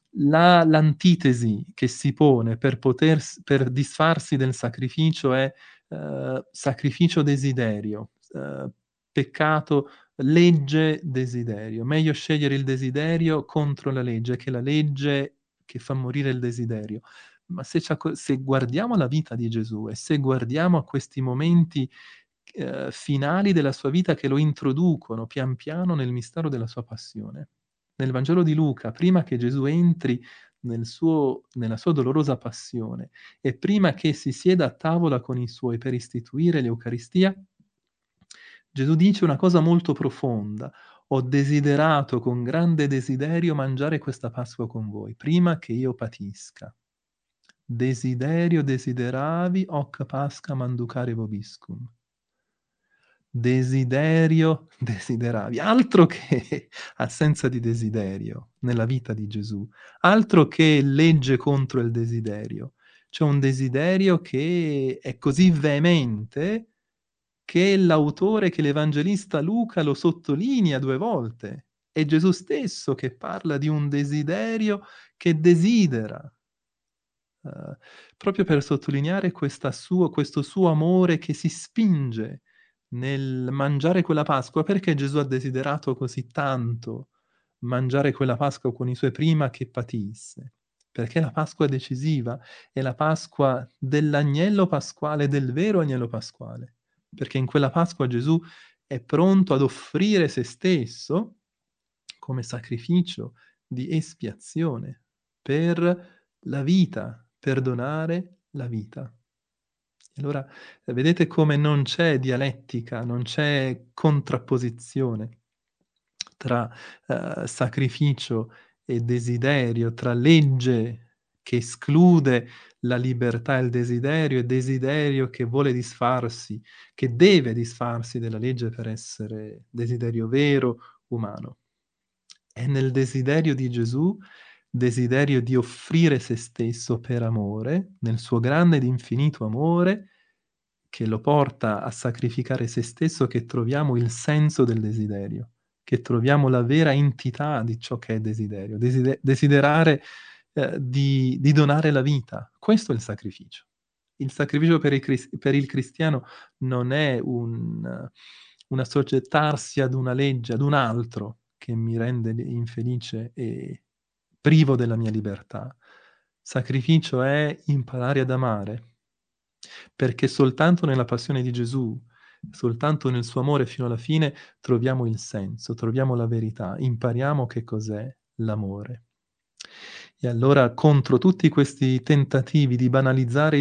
l'antitesi che si pone per disfarsi del sacrificio è sacrificio desiderio, peccato, legge, desiderio. Meglio scegliere il desiderio contro la legge che la legge che fa morire il desiderio. Ma se guardiamo la vita di Gesù e se guardiamo a questi momenti finali della sua vita che lo introducono pian piano nel mistero della sua passione. Nel Vangelo di Luca, prima che Gesù entri nella sua dolorosa passione e prima che si sieda a tavola con i suoi per istituire l'Eucaristia, Gesù dice una cosa molto profonda: ho desiderato con grande desiderio mangiare questa Pasqua con voi, prima che io patisca. Desiderio desideravi, hoc Pascha manducare vobiscum. Desiderio desideravi, altro che assenza di desiderio nella vita di Gesù, altro che legge contro il desiderio. C'è un desiderio che è così veemente che l'autore, che l'Evangelista Luca lo sottolinea 2 volte. È Gesù stesso che parla di un desiderio che desidera, uhm, proprio per sottolineare questo suo amore che si spinge nel mangiare quella Pasqua. Perché Gesù ha desiderato così tanto mangiare quella Pasqua con i suoi prima che patisse? Perché la Pasqua decisiva è la Pasqua dell'agnello pasquale, del vero agnello pasquale. Perché in quella Pasqua Gesù è pronto ad offrire se stesso come sacrificio di espiazione per la vita, per donare la vita. E allora vedete come non c'è dialettica, non c'è contrapposizione tra, sacrificio e desiderio, tra legge che esclude la libertà e il desiderio e desiderio che vuole disfarsi, che deve disfarsi della legge per essere desiderio vero, umano. È nel desiderio di Gesù, desiderio di offrire se stesso per amore, nel suo grande ed infinito amore, che lo porta a sacrificare se stesso, che troviamo il senso del desiderio, che troviamo la vera entità di ciò che è desiderio. Desiderare, di donare la vita. Questo è il sacrificio. Il sacrificio per il cristiano non è un assoggettarsi ad una legge, ad un altro che mi rende infelice e privo della mia libertà. Sacrificio è imparare ad amare, perché soltanto nella passione di Gesù, soltanto nel suo amore fino alla fine troviamo il senso, troviamo la verità, impariamo che cos'è l'amore. E allora contro tutti questi tentativi di banalizzare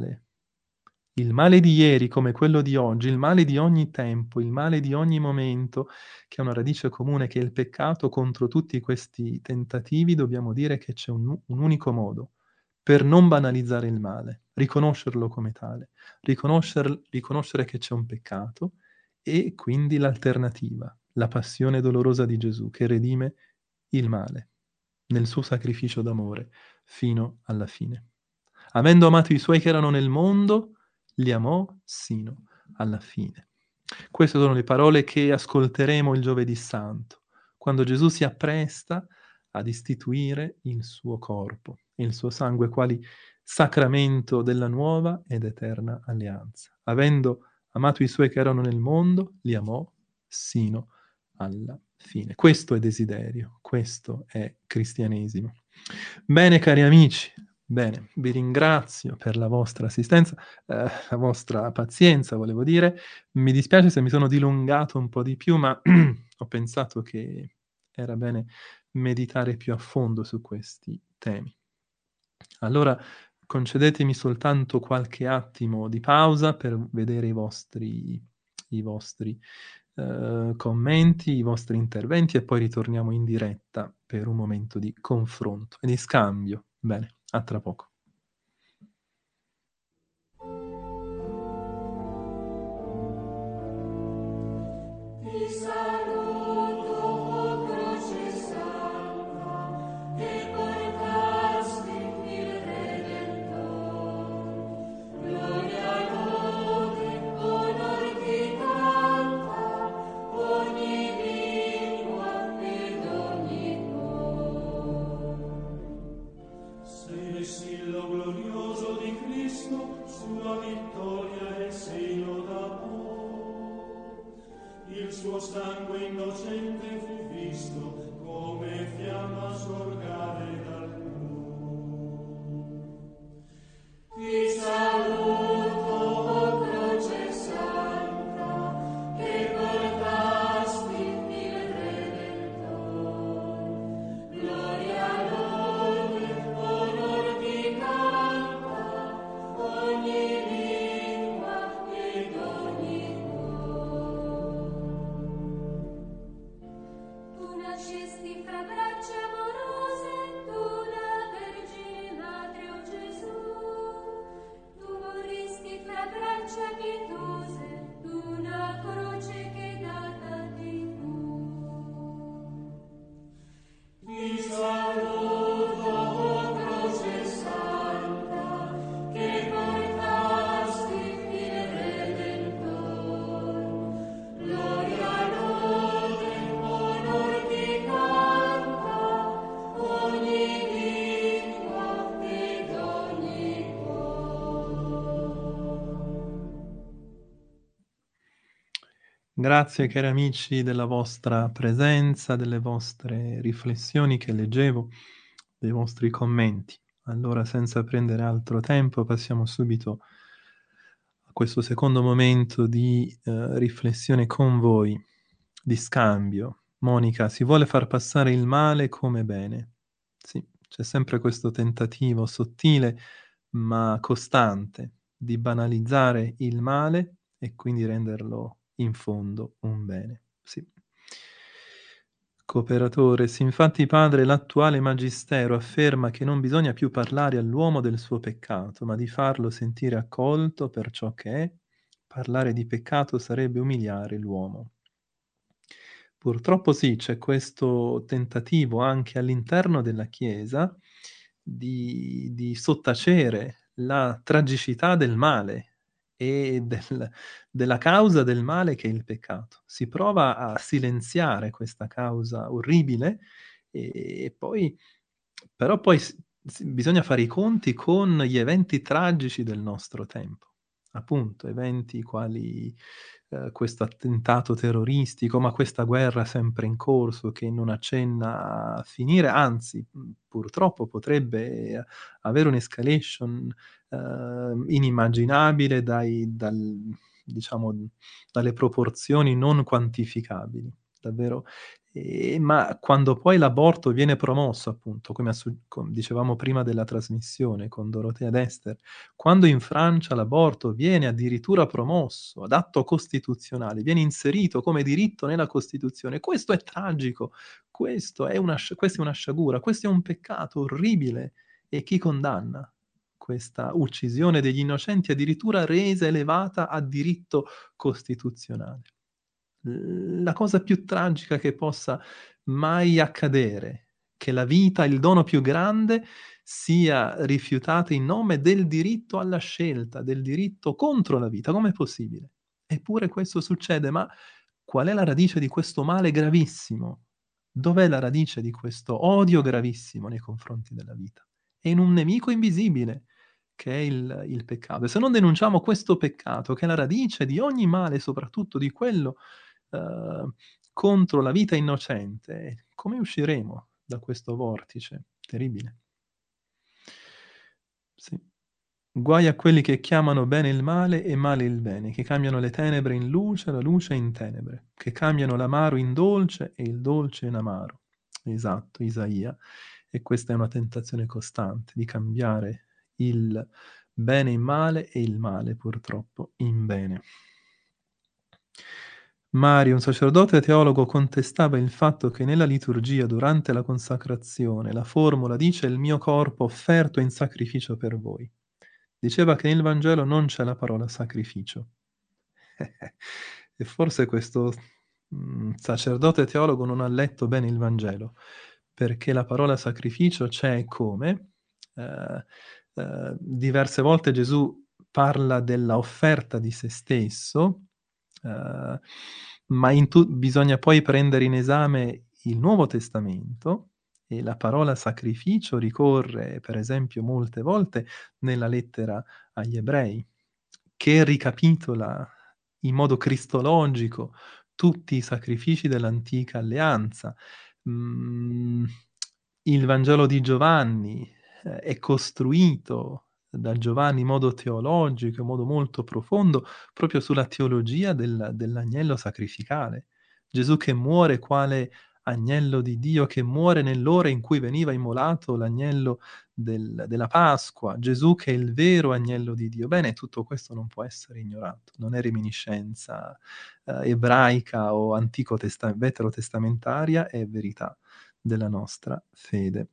il male di ieri come quello di oggi, il male di ogni tempo, il male di ogni momento, che ha una radice comune che è il peccato, contro tutti questi tentativi dobbiamo dire che c'è un unico modo per non banalizzare il male, riconoscerlo come tale, riconoscere che c'è un peccato e quindi l'alternativa, la passione dolorosa di Gesù che redime il male nel suo sacrificio d'amore fino alla fine. Avendo amato i suoi che erano nel mondo, li amò sino alla fine. Queste sono le parole che ascolteremo il Giovedì Santo, quando Gesù si appresta ad istituire il suo corpo e il suo sangue quali sacramento della nuova ed eterna alleanza. Avendo amato i suoi che erano nel mondo, li amò sino alla fine. Questo è desiderio, questo è cristianesimo. Bene, cari amici, bene, vi ringrazio per la vostra assistenza, la vostra pazienza, volevo dire. Mi dispiace se mi sono dilungato un po' di più, ma ho pensato che era bene meditare più a fondo su questi temi. Allora, concedetemi soltanto qualche attimo di pausa per vedere i vostri commenti, i vostri interventi e poi ritorniamo in diretta per un momento di confronto e di scambio. Bene, a tra poco. Ti saluto, o croce santa, che portasti il Redentor. Gloria, lode, onor ti canta, ogni lingua ed ogni cuore. Sei vessillo glorioso di Cristo, sua vittoria è segno d'amor. Il suo sangue innocente fu visto come fiamma sorgare dal cuore. Ti saluto, o croce santa, che portasti il Redentor. Gloria, lode, onor ti canta, ogni lingua ed ogni cuore. Tu nascesti fra braccia amorose, tu la Vergine Madre, o Gesù. Tu moristi fra braccia pietose, tu la croce che data di fu. Ti saluto, o croce santa, che portasti il Redentor. Gloria, lode, onor ti canta, ogni lingua ed ogni Grazie cari amici della vostra presenza, delle vostre riflessioni che leggevo, dei vostri commenti. Allora, senza prendere altro tempo, passiamo subito a questo secondo momento di riflessione con voi, di scambio. Monica, si vuole far passare il male come bene. Sì, c'è sempre questo tentativo sottile ma costante di banalizzare il male e quindi renderlo in fondo un bene. Sì. Cooperatore, sì, infatti padre, l'attuale magistero afferma che non bisogna più parlare all'uomo del suo peccato, ma di farlo sentire accolto per ciò che è. Parlare di peccato sarebbe umiliare l'uomo. Purtroppo sì, c'è questo tentativo anche all'interno della Chiesa di sottacere la tragicità del male e della causa del male che è il peccato. Si prova a silenziare questa causa orribile e poi però poi bisogna fare i conti con gli eventi tragici del nostro tempo. Appunto, eventi quali questo attentato terroristico, ma questa guerra sempre in corso che non accenna a finire, anzi, purtroppo potrebbe avere un'escalation inimmaginabile diciamo, dalle proporzioni non quantificabili, davvero. Ma quando poi l'aborto viene promosso, appunto, come dicevamo prima della trasmissione con Dorotea Dester, quando in Francia l'aborto viene addirittura promosso ad atto costituzionale, viene inserito come diritto nella Costituzione, questo è tragico, questa è una sciagura, questo è un peccato orribile e chi condanna questa uccisione degli innocenti addirittura resa elevata a diritto costituzionale? La cosa più tragica che possa mai accadere, che la vita, il dono più grande, sia rifiutata in nome del diritto alla scelta, del diritto contro la vita. Com'è possibile? Eppure questo succede, ma qual è la radice di questo male gravissimo? Dov'è la radice di questo odio gravissimo nei confronti della vita? È in un nemico invisibile, che è il peccato. E se non denunciamo questo peccato, che è la radice di ogni male, soprattutto di quello contro la vita innocente, come usciremo da questo vortice? Terribile. Sì. Guai a quelli che chiamano bene il male e male il bene, che cambiano le tenebre in luce, la luce in tenebre, che cambiano l'amaro in dolce e il dolce in amaro. Esatto, Isaia. E questa è una tentazione costante di cambiare il bene in male e il male purtroppo in bene. Mario, un sacerdote teologo, contestava il fatto che nella liturgia, durante la consacrazione, la formula dice il mio corpo offerto in sacrificio per voi. Diceva che nel Vangelo non c'è la parola sacrificio. E forse questo sacerdote teologo non ha letto bene il Vangelo, perché la parola sacrificio c'è come diverse volte Gesù parla della offerta di se stesso, ma bisogna poi prendere in esame il Nuovo Testamento e la parola sacrificio ricorre, per esempio, molte volte nella lettera agli Ebrei, che ricapitola in modo cristologico tutti i sacrifici dell'antica alleanza. Mhmm, il Vangelo di Giovanni, è costruito da Giovanni in modo teologico, in modo molto profondo, proprio sulla teologia dell'agnello sacrificale. Gesù che muore quale agnello di Dio, che muore nell'ora in cui veniva immolato l'agnello della Pasqua, Gesù che è il vero agnello di Dio. Bene, tutto questo non può essere ignorato, non è reminiscenza ebraica o veterotestamentaria, è verità della nostra fede.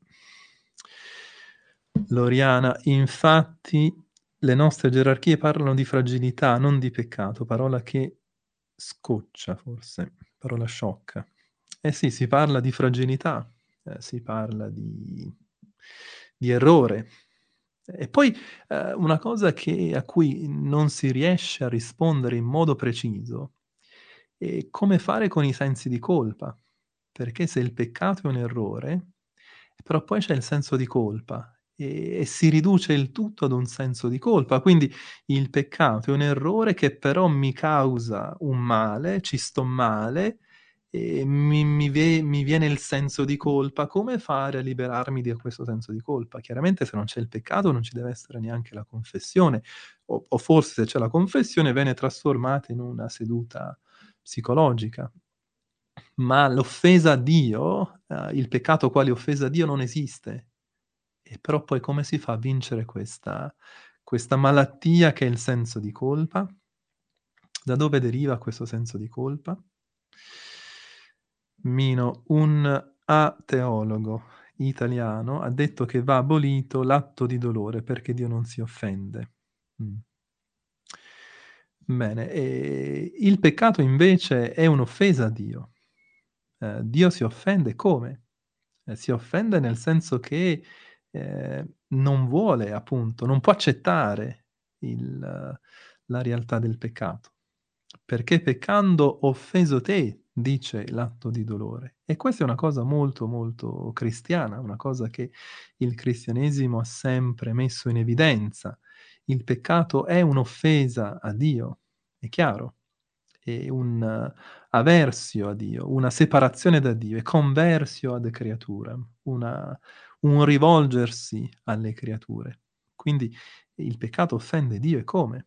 Loriana, infatti le nostre gerarchie parlano di fragilità, non di peccato, parola che scoccia forse, parola sciocca. Eh sì, si parla di fragilità, si parla di errore. E poi una cosa a cui non si riesce a rispondere in modo preciso è come fare con i sensi di colpa. Perché se il peccato è un errore, però poi c'è il senso di colpa e si riduce il tutto ad un senso di colpa. Quindi il peccato è un errore che però mi causa un male, ci sto male e mi viene il senso di colpa. Come fare a liberarmi da questo senso di colpa? Chiaramente se non c'è il peccato non ci deve essere neanche la confessione, o forse se c'è la confessione viene trasformata in una seduta psicologica. Ma l'offesa a Dio, il peccato quale offesa a Dio non esiste. E però poi come si fa a vincere questa malattia che è il senso di colpa? Da dove deriva questo senso di colpa? Mino, un ateologo italiano ha detto che va abolito l'atto di dolore perché Dio non si offende. Bene, il peccato invece è un'offesa a Dio. Dio si offende come? Si offende nel senso che non vuole, appunto, non può accettare la realtà del peccato. Perché peccando ho offeso te, dice l'atto di dolore. E questa è una cosa molto, molto cristiana, una cosa che il cristianesimo ha sempre messo in evidenza. Il peccato è un'offesa a Dio, è chiaro, è un aversio a Dio, una separazione da Dio, è conversio ad creaturem, un rivolgersi alle creature. Quindi il peccato offende Dio e come?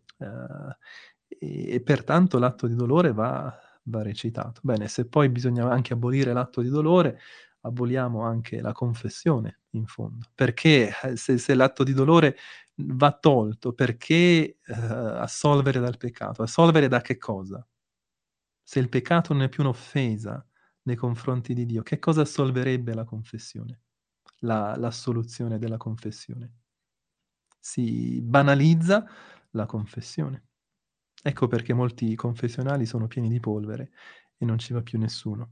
E pertanto l'atto di dolore va recitato. Bene, se poi bisogna anche abolire l'atto di dolore, aboliamo anche la confessione, in fondo. Perché se l'atto di dolore va tolto, perché assolvere dal peccato? Assolvere da che cosa? Se il peccato non è più un'offesa nei confronti di Dio, che cosa assolverebbe la confessione? L'assoluzione della confessione. Si banalizza la confessione. Ecco perché molti confessionali sono pieni di polvere e non ci va più nessuno.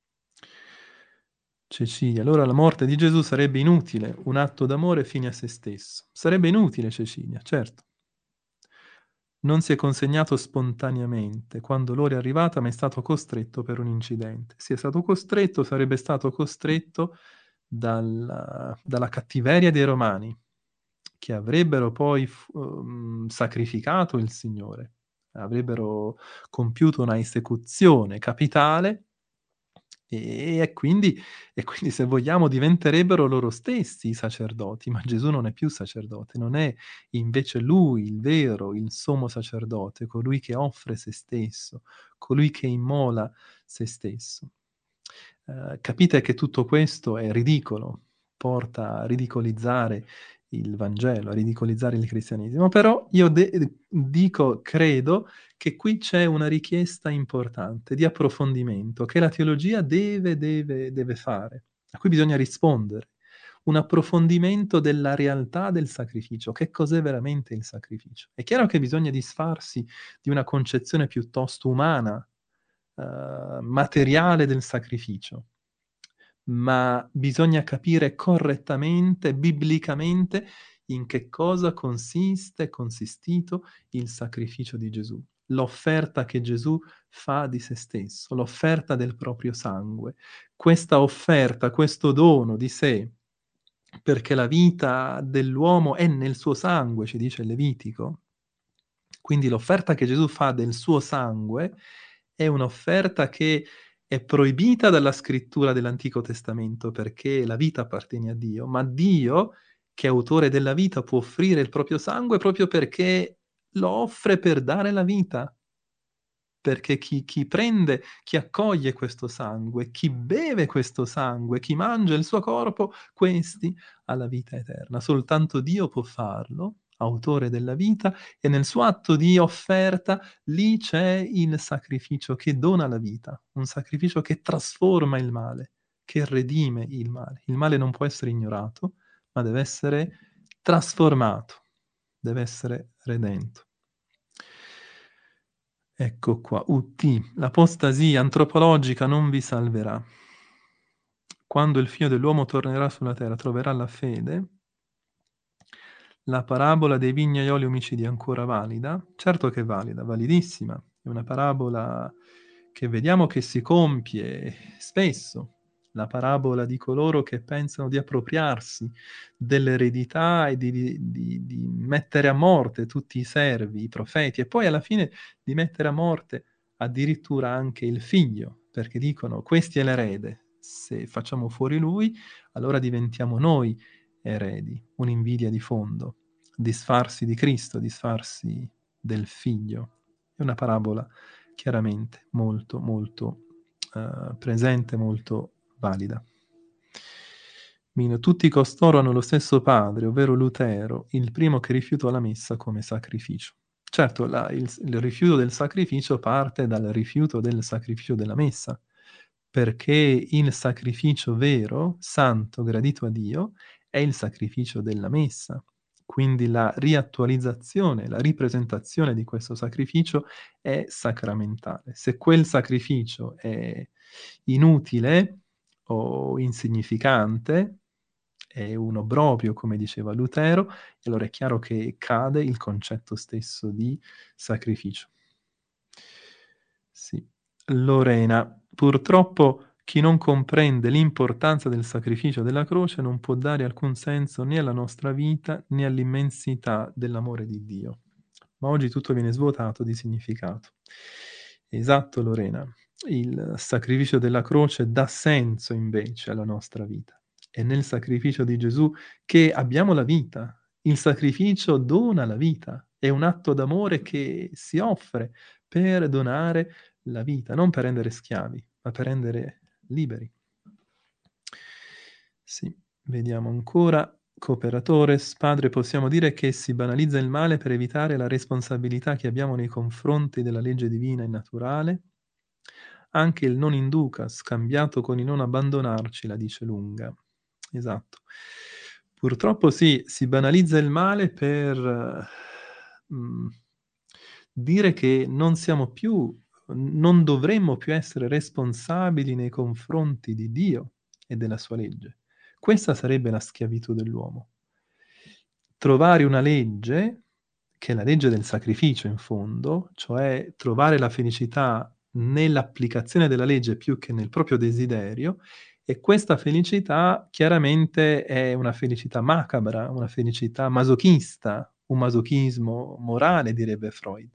Cecilia, allora la morte di Gesù sarebbe inutile, un atto d'amore fine a se stesso. Sarebbe inutile, Cecilia, certo. non si è consegnato spontaneamente quando l'ora è arrivata, ma è stato costretto per un incidente. Se è stato costretto, sarebbe stato costretto dalla cattiveria dei Romani, che avrebbero poi sacrificato il Signore, avrebbero compiuto una esecuzione capitale e quindi se vogliamo diventerebbero loro stessi i sacerdoti, ma Gesù non è più sacerdote, non è invece lui il vero, il sommo sacerdote, colui che offre se stesso, colui che immola se stesso. Capite che tutto questo è ridicolo, porta a ridicolizzare il Vangelo, a ridicolizzare il cristianesimo, però io dico, credo che qui c'è una richiesta importante di approfondimento che la teologia deve fare, a cui bisogna rispondere. Un approfondimento della realtà del sacrificio. Che cos'è veramente il sacrificio? È chiaro che bisogna disfarsi di una concezione piuttosto umana, materiale del sacrificio, ma bisogna capire correttamente, biblicamente, in che cosa è consistito il sacrificio di Gesù, l'offerta che Gesù fa di se stesso, l'offerta del proprio sangue. Questa offerta, questo dono di sé, perché la vita dell'uomo è nel suo sangue, ci dice il Levitico. Quindi l'offerta che Gesù fa del suo sangue è un'offerta che è proibita dalla scrittura dell'Antico Testamento perché la vita appartiene a Dio, ma Dio, che è autore della vita, può offrire il proprio sangue proprio perché lo offre per dare la vita. Perché chi prende, chi accoglie questo sangue, chi beve questo sangue, chi mangia il suo corpo, questi ha la vita eterna. Soltanto Dio può farlo, autore della vita, e nel suo atto di offerta lì c'è il sacrificio che dona la vita, un sacrificio che trasforma il male, che redime il male. Il male non può essere ignorato, ma deve essere trasformato, deve essere redento. Ecco qua, UT, l'apostasia antropologica non vi salverà. Quando il figlio dell'uomo tornerà sulla terra, troverà la fede. La parabola dei vignaioli omicidi è ancora valida? Certo che è valida, validissima. È una parabola che vediamo che si compie spesso. La parabola di coloro che pensano di appropriarsi dell'eredità e di mettere a morte tutti i servi, i profeti, e poi alla fine di mettere a morte addirittura anche il figlio, perché dicono: questo è l'erede, se facciamo fuori lui, allora diventiamo noi eredi, un'invidia di fondo, disfarsi di Cristo, disfarsi del figlio. È una parabola chiaramente molto, molto presente, molto valida. Tutti costoro hanno lo stesso padre, ovvero Lutero, il primo che rifiutò la messa come sacrificio. Certo, il rifiuto del sacrificio parte dal rifiuto del sacrificio della messa, perché il sacrificio vero, santo, gradito a Dio, è il sacrificio della messa. Quindi la riattualizzazione, la ripresentazione di questo sacrificio è sacramentale. Se quel sacrificio è inutile o insignificante, è un obbrobrio, come diceva Lutero, e allora è chiaro che cade il concetto stesso di sacrificio. Sì. Lorena, purtroppo chi non comprende l'importanza del sacrificio della croce non può dare alcun senso né alla nostra vita né all'immensità dell'amore di Dio. Ma oggi tutto viene svuotato di significato. Esatto, Lorena. Il sacrificio della croce dà senso invece alla nostra vita. È nel sacrificio di Gesù che abbiamo la vita. Il sacrificio dona la vita. È un atto d'amore che si offre per donare la vita, non per rendere schiavi, ma per rendere liberi. Sì, vediamo ancora. Cooperatores, padre, possiamo dire che si banalizza il male per evitare la responsabilità che abbiamo nei confronti della legge divina e naturale? Anche il non induca, scambiato con il non abbandonarci, la dice lunga. Esatto. Purtroppo sì, si banalizza il male per dire che non siamo più, non dovremmo più essere responsabili nei confronti di Dio e della sua legge. Questa sarebbe la schiavitù dell'uomo. Trovare una legge che è la legge del sacrificio in fondo, cioè trovare la felicità nell'applicazione della legge più che nel proprio desiderio, e questa felicità chiaramente è una felicità macabra, una felicità masochista, un masochismo morale, direbbe Freud.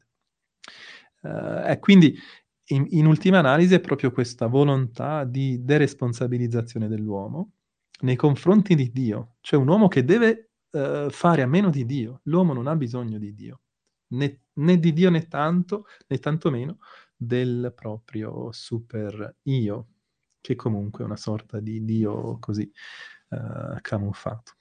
E quindi in ultima analisi è proprio questa volontà di deresponsabilizzazione dell'uomo nei confronti di Dio, cioè un uomo che deve fare a meno di Dio. L'uomo non ha bisogno di Dio, né di Dio né tantomeno del proprio super io, che comunque è una sorta di Dio così camuffato.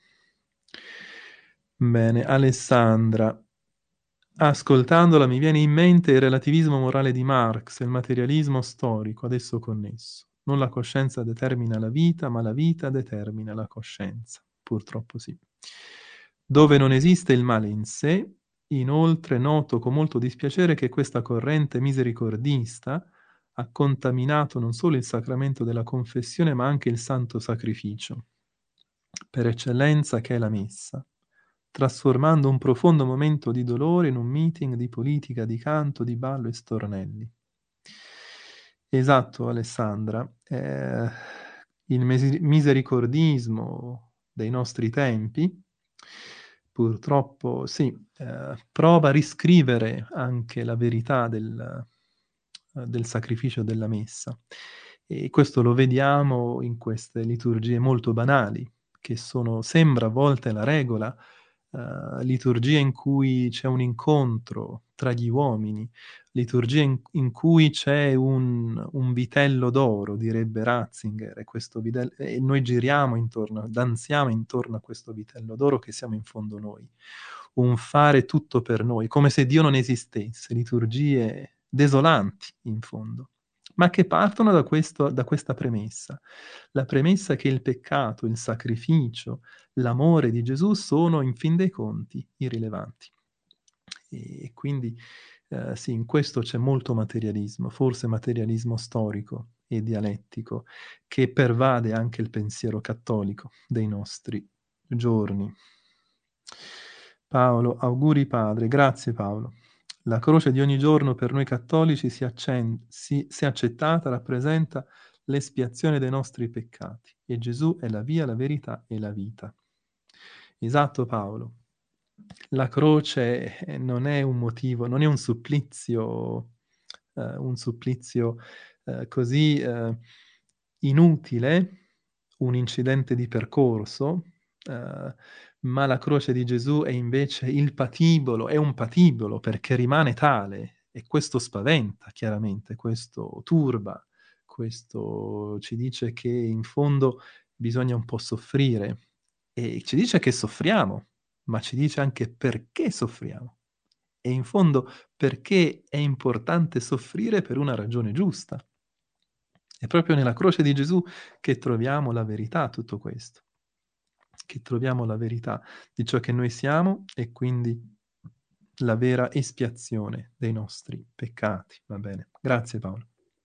Bene, Alessandra. Ascoltandola mi viene in mente il relativismo morale di Marx e il materialismo storico, adesso connesso. Non la coscienza determina la vita, ma la vita determina la coscienza. Purtroppo sì. Dove non esiste il male in sé, inoltre noto con molto dispiacere che questa corrente misericordista ha contaminato non solo il sacramento della confessione, ma anche il santo sacrificio, per eccellenza che è la messa, trasformando un profondo momento di dolore in un meeting di politica, di canto, di ballo e stornelli. Esatto, Alessandra. Il misericordismo dei nostri tempi, purtroppo, sì, prova a riscrivere anche la verità del sacrificio della messa. E questo lo vediamo in queste liturgie molto banali, che sembra a volte la regola, liturgia in cui c'è un incontro tra gli uomini, liturgia in cui c'è un vitello d'oro, direbbe Ratzinger, e noi giriamo intorno, danziamo intorno a questo vitello d'oro che siamo in fondo noi. Un fare tutto per noi, come se Dio non esistesse, liturgie desolanti in fondo, ma che partono da questa premessa. La premessa che il peccato, il sacrificio, l'amore di Gesù sono in fin dei conti irrilevanti. E quindi sì, in questo c'è molto materialismo, forse materialismo storico e dialettico, che pervade anche il pensiero cattolico dei nostri giorni. Paolo, auguri padre, grazie Paolo. La croce di ogni giorno per noi cattolici, se accettata, rappresenta l'espiazione dei nostri peccati, e Gesù è la via, la verità e la vita. Esatto Paolo. La croce non è un motivo, non è un supplizio così inutile, un incidente di percorso, ma la croce di Gesù è invece il patibolo, è un patibolo perché rimane tale, e questo spaventa chiaramente, questo turba, questo ci dice che in fondo bisogna un po' soffrire, e ci dice che soffriamo, ma ci dice anche perché soffriamo. E in fondo perché è importante soffrire per una ragione giusta. È proprio nella croce di Gesù che troviamo la verità a tutto questo, che troviamo la verità di ciò che noi siamo e quindi la vera espiazione dei nostri peccati. Va bene, grazie Paolo.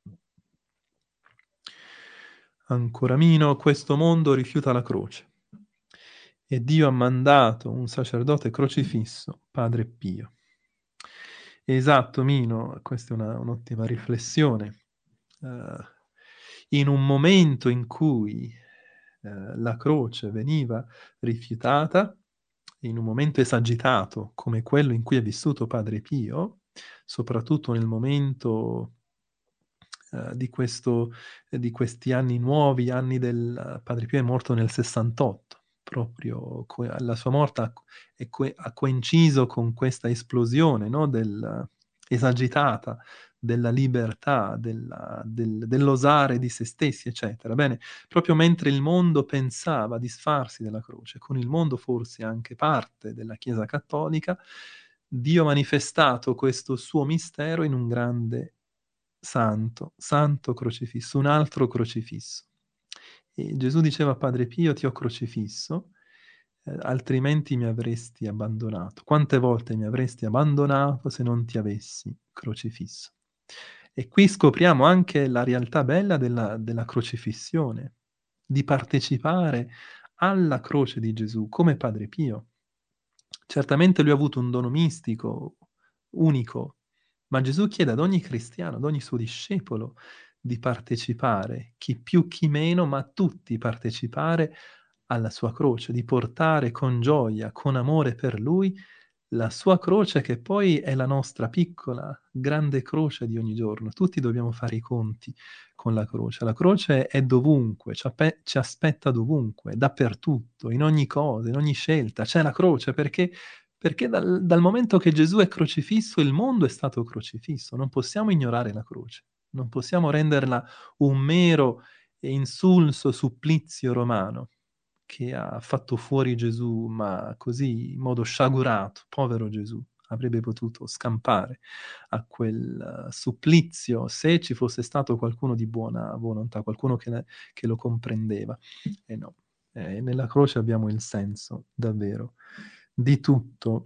Ancora Mino, questo mondo rifiuta la croce e Dio ha mandato un sacerdote crocifisso, Padre Pio. Esatto, Mino, questa è un'ottima riflessione. In un momento in cui la croce veniva rifiutata, in un momento esagitato come quello in cui è vissuto Padre Pio, soprattutto nel momento di questi anni nuovi, anni del Padre Pio è morto nel 68, proprio la sua morte ha coinciso con questa esplosione, no, esagitata della libertà, dell'osare di se stessi, eccetera. Bene, proprio mentre il mondo pensava a disfarsi della croce, con il mondo forse anche parte della Chiesa Cattolica, Dio ha manifestato questo suo mistero in un grande santo crocifisso, un altro crocifisso. E Gesù diceva a Padre Pio, ti ho crocifisso, altrimenti mi avresti abbandonato. Quante volte mi avresti abbandonato se non ti avessi crocifisso? E qui scopriamo anche la realtà bella della crocifissione, di partecipare alla croce di Gesù come Padre Pio. Certamente lui ha avuto un dono mistico unico, ma Gesù chiede ad ogni cristiano, ad ogni suo discepolo di partecipare, chi più chi meno, ma tutti partecipare alla sua croce, di portare con gioia, con amore per lui, la sua croce che poi è la nostra piccola, grande croce di ogni giorno. Tutti dobbiamo fare i conti con la croce. La croce è dovunque, ci aspetta dovunque, dappertutto, in ogni cosa, in ogni scelta. C'è la croce perché dal momento che Gesù è crocifisso, il mondo è stato crocifisso. Non possiamo ignorare la croce, non possiamo renderla un mero e insulso supplizio romano che ha fatto fuori Gesù, ma così in modo sciagurato. Povero Gesù, avrebbe potuto scampare a quel supplizio se ci fosse stato qualcuno di buona volontà, qualcuno che lo comprendeva. E no, nella croce abbiamo il senso, davvero, di tutto.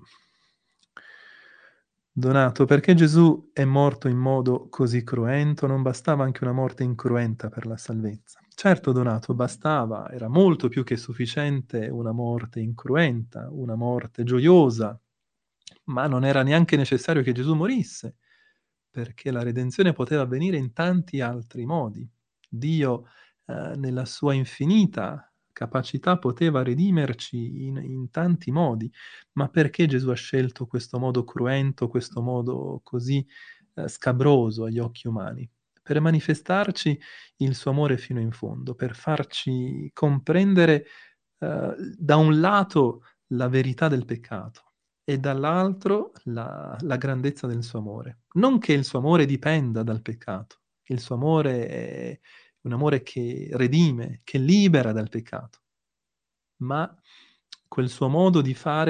Donato, perché Gesù è morto in modo così cruento? Non bastava anche una morte incruenta per la salvezza. Certo, Donato, bastava, era molto più che sufficiente una morte incruenta, una morte gioiosa, ma non era neanche necessario che Gesù morisse, perché la redenzione poteva avvenire in tanti altri modi. Dio, nella sua infinita capacità, poteva redimerci in tanti modi. Ma perché Gesù ha scelto questo modo cruento, questo modo così scabroso agli occhi umani? Per manifestarci il suo amore fino in fondo, per farci comprendere da un lato la verità del peccato e dall'altro la grandezza del suo amore. Non che il suo amore dipenda dal peccato, il suo amore è un amore che redime, che libera dal peccato, ma quel suo modo di fare,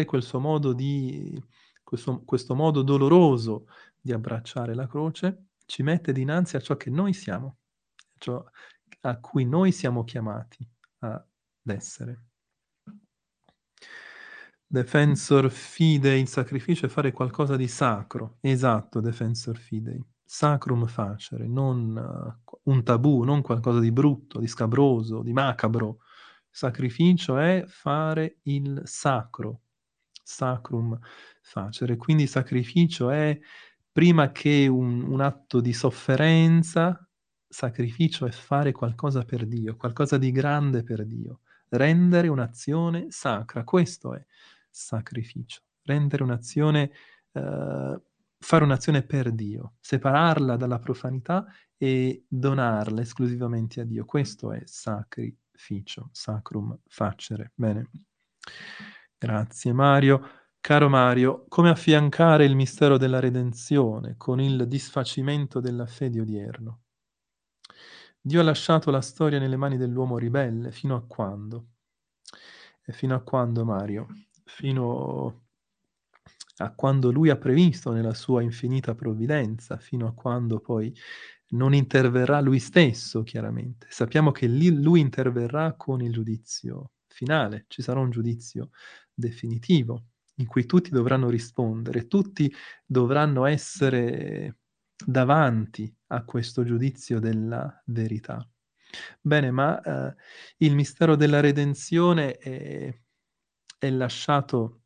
questo modo doloroso di abbracciare la croce, ci mette dinanzi a ciò che noi siamo, ciò a cui noi siamo chiamati ad essere. Defensor fidei, il sacrificio è fare qualcosa di sacro. Esatto, defensor fidei. Sacrum facere, non un tabù, non qualcosa di brutto, di scabroso, di macabro. Sacrificio è fare il sacro. Sacrum facere. Quindi sacrificio è, prima che un atto di sofferenza, sacrificio è fare qualcosa per Dio, qualcosa di grande per Dio. Rendere un'azione sacra. Questo è sacrificio, rendere un'azione, fare un'azione per Dio, separarla dalla profanità e donarla esclusivamente a Dio. Questo è sacrificio, sacrum facere. Bene. Grazie Mario. Caro Mario, come affiancare il mistero della redenzione con il disfacimento della fede odierno? Dio ha lasciato la storia nelle mani dell'uomo ribelle, fino a quando? E fino a quando, Mario? Fino a quando lui ha previsto nella sua infinita provvidenza, fino a quando poi non interverrà lui stesso, chiaramente. Sappiamo che lui interverrà con il giudizio finale, ci sarà un giudizio definitivo in cui tutti dovranno rispondere, tutti dovranno essere davanti a questo giudizio della verità. Bene, ma il mistero della redenzione è lasciato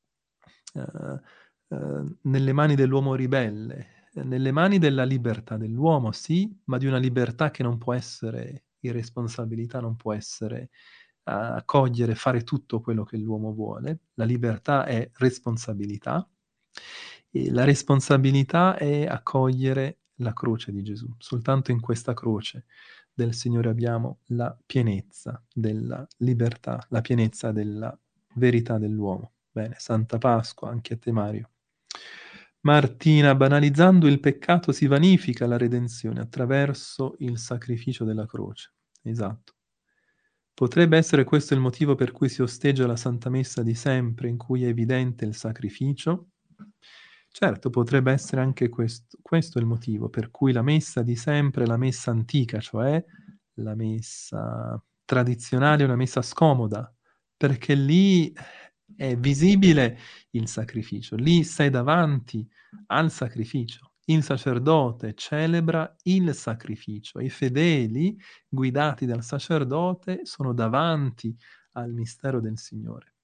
nelle mani dell'uomo ribelle, nelle mani della libertà dell'uomo, sì, ma di una libertà che non può essere irresponsabilità, non può essere accogliere, fare tutto quello che l'uomo vuole. La libertà è responsabilità e la responsabilità è accogliere la croce di Gesù. Soltanto in questa croce del Signore abbiamo la pienezza della libertà, la pienezza della verità dell'uomo. Bene, Santa Pasqua, anche a te Mario. Martina, banalizzando il peccato si vanifica la redenzione attraverso il sacrificio della croce. Esatto. Potrebbe essere questo il motivo per cui si osteggia la Santa Messa di sempre, in cui è evidente il sacrificio? Certo, potrebbe essere anche questo il motivo per cui la Messa di sempre è la Messa antica, cioè la Messa tradizionale, una Messa scomoda, perché lì è visibile il sacrificio, lì sei davanti al sacrificio. Il sacerdote celebra il sacrificio, i fedeli guidati dal sacerdote sono davanti al mistero del Signore.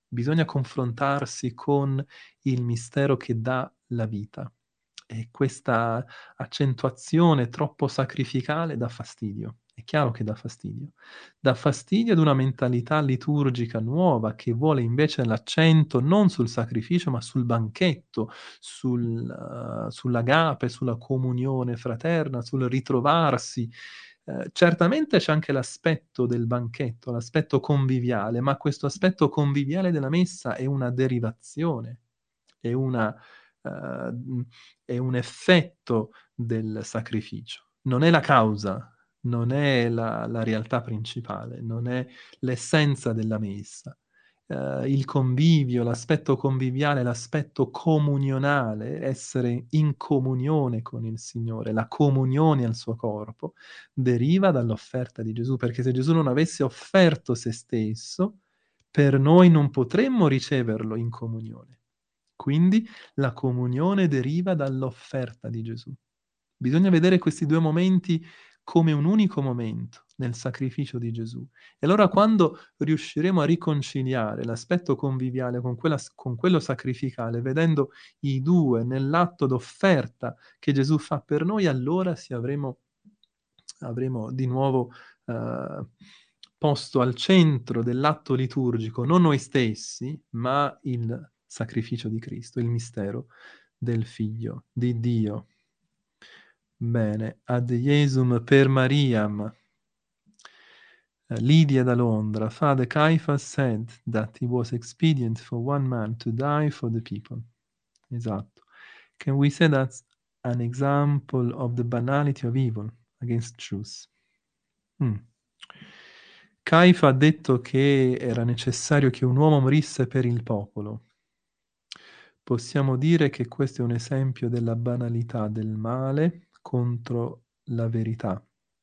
bisogna confrontarsi con il mistero che dà la vita. E questa accentuazione troppo sacrificale dà fastidio. È chiaro che dà fastidio. Dà fastidio ad una mentalità liturgica nuova che vuole invece l'accento non sul sacrificio, ma sul banchetto, sull'agape, sulla comunione fraterna, sul ritrovarsi. Certamente c'è anche l'aspetto del banchetto, l'aspetto conviviale, ma questo aspetto conviviale della messa è una derivazione, è una, mhmm, è un effetto del sacrificio. Non è la causa, non è la realtà principale, non è l'essenza della messa. Il convivio, l'aspetto conviviale, l'aspetto comunionale, essere in comunione con il Signore, la comunione al suo corpo, deriva dall'offerta di Gesù, perché se Gesù non avesse offerto se stesso, per noi non potremmo riceverlo in comunione. Quindi la comunione deriva dall'offerta di Gesù. Bisogna vedere questi due momenti come un unico momento nel sacrificio di Gesù. E allora quando riusciremo a riconciliare l'aspetto conviviale con quello sacrificale, vedendo i due nell'atto d'offerta che Gesù fa per noi, allora avremo di nuovo posto al centro dell'atto liturgico non noi stessi, ma il sacrificio di Cristo, il mistero del Figlio di Dio. Bene, ad Jesum per Mariam. Lydia da Londra. Father Caiaphas said that it was expedient for one man to die for the people. Esatto. Can we say that's an example of the banality of evil against truth? Caifa ha detto che era necessario che un uomo morisse per il popolo. Possiamo dire che questo è un esempio della banalità del male contro la verità.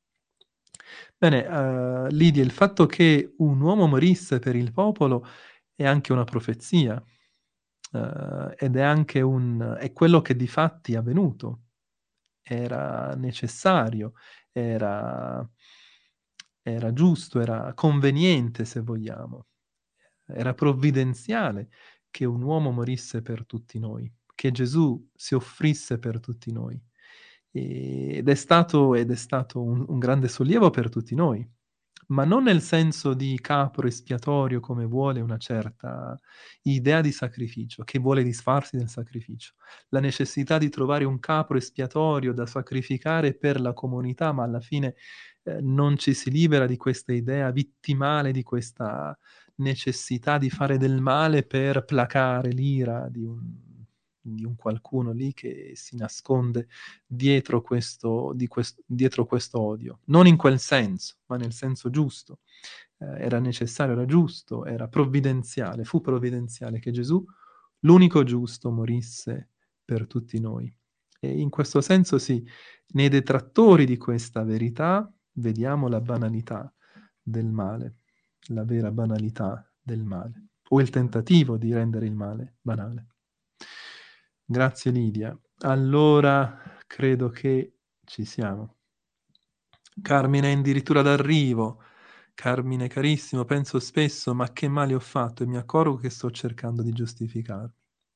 Bene, Lidia, il fatto che un uomo morisse per il popolo è anche una profezia, ed è anche è quello che di fatti è avvenuto. Era necessario, era giusto, era conveniente, se vogliamo. Era provvidenziale che un uomo morisse per tutti noi, che Gesù si offrisse per tutti noi. Ed è stato un grande sollievo per tutti noi, ma non nel senso di capro espiatorio come vuole una certa idea di sacrificio, che vuole disfarsi del sacrificio. La necessità di trovare un capro espiatorio da sacrificare per la comunità, ma alla fine non ci si libera di questa idea vittimale, di questa necessità di fare del male per placare l'ira di un qualcuno lì che si nasconde dietro questo odio. Non in quel senso, ma nel senso giusto. Era necessario, era giusto, era provvidenziale, fu provvidenziale che Gesù, l'unico giusto, morisse per tutti noi. E in questo senso sì, nei detrattori di questa verità vediamo la banalità del male, la vera banalità del male, o il tentativo di rendere il male banale. Grazie Lidia. Allora credo che ci siamo. Carmine è addirittura d'arrivo. Carmine carissimo, penso spesso, ma che male ho fatto e mi accorgo che sto cercando di giustificarmi.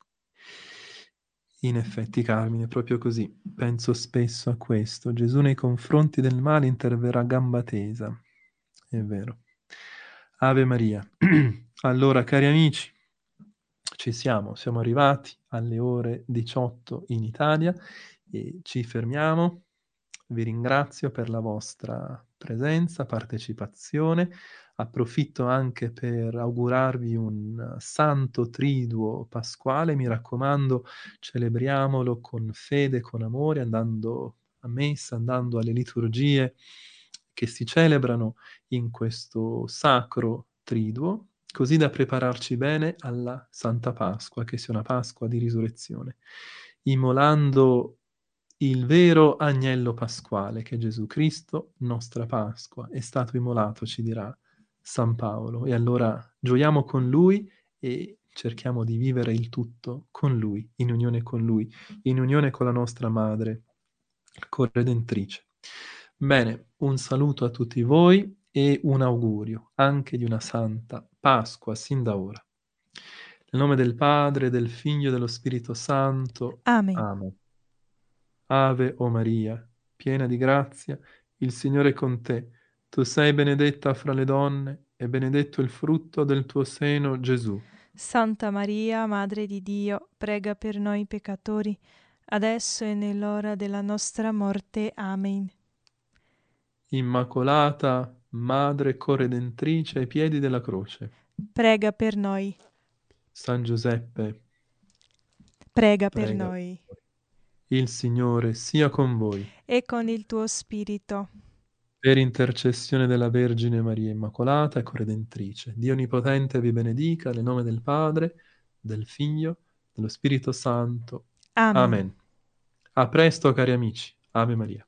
In effetti, Carmine, è proprio così. Penso spesso a questo. Gesù nei confronti del male interverrà a gamba tesa. È vero. Ave Maria. Allora, cari amici, ci siamo arrivati alle ore 18 in Italia e ci fermiamo. Vi ringrazio per la vostra presenza, partecipazione. Approfitto anche per augurarvi un santo triduo pasquale. Mi raccomando, celebriamolo con fede, con amore, andando a messa, andando alle liturgie che si celebrano in questo sacro triduo, così da prepararci bene alla Santa Pasqua, che sia una Pasqua di risurrezione, immolando il vero agnello pasquale, che è Gesù Cristo, nostra Pasqua, è stato immolato, ci dirà San Paolo. E allora gioiamo con Lui e cerchiamo di vivere il tutto con Lui, in unione con Lui, in unione con la nostra Madre corredentrice. Bene, un saluto a tutti voi e un augurio anche di una santa Pasqua sin da ora. Nel nome del Padre, del Figlio e dello Spirito Santo. Amen. Amen. Ave o Maria, piena di grazia, il Signore è con te. Tu sei benedetta fra le donne e benedetto il frutto del tuo seno, Gesù. Santa Maria, Madre di Dio, prega per noi peccatori, adesso e nell'ora della nostra morte. Amen. Immacolata, Madre corredentrice ai piedi della croce. Prega per noi. San Giuseppe, Prega per prega. noi. Il Signore sia con voi. E con il tuo spirito. Per intercessione della Vergine Maria Immacolata e corredentrice, Dio Onnipotente vi benedica, nel nome del Padre, del Figlio, dello Spirito Santo. Amen. Amen. A presto, cari amici. Ave Maria.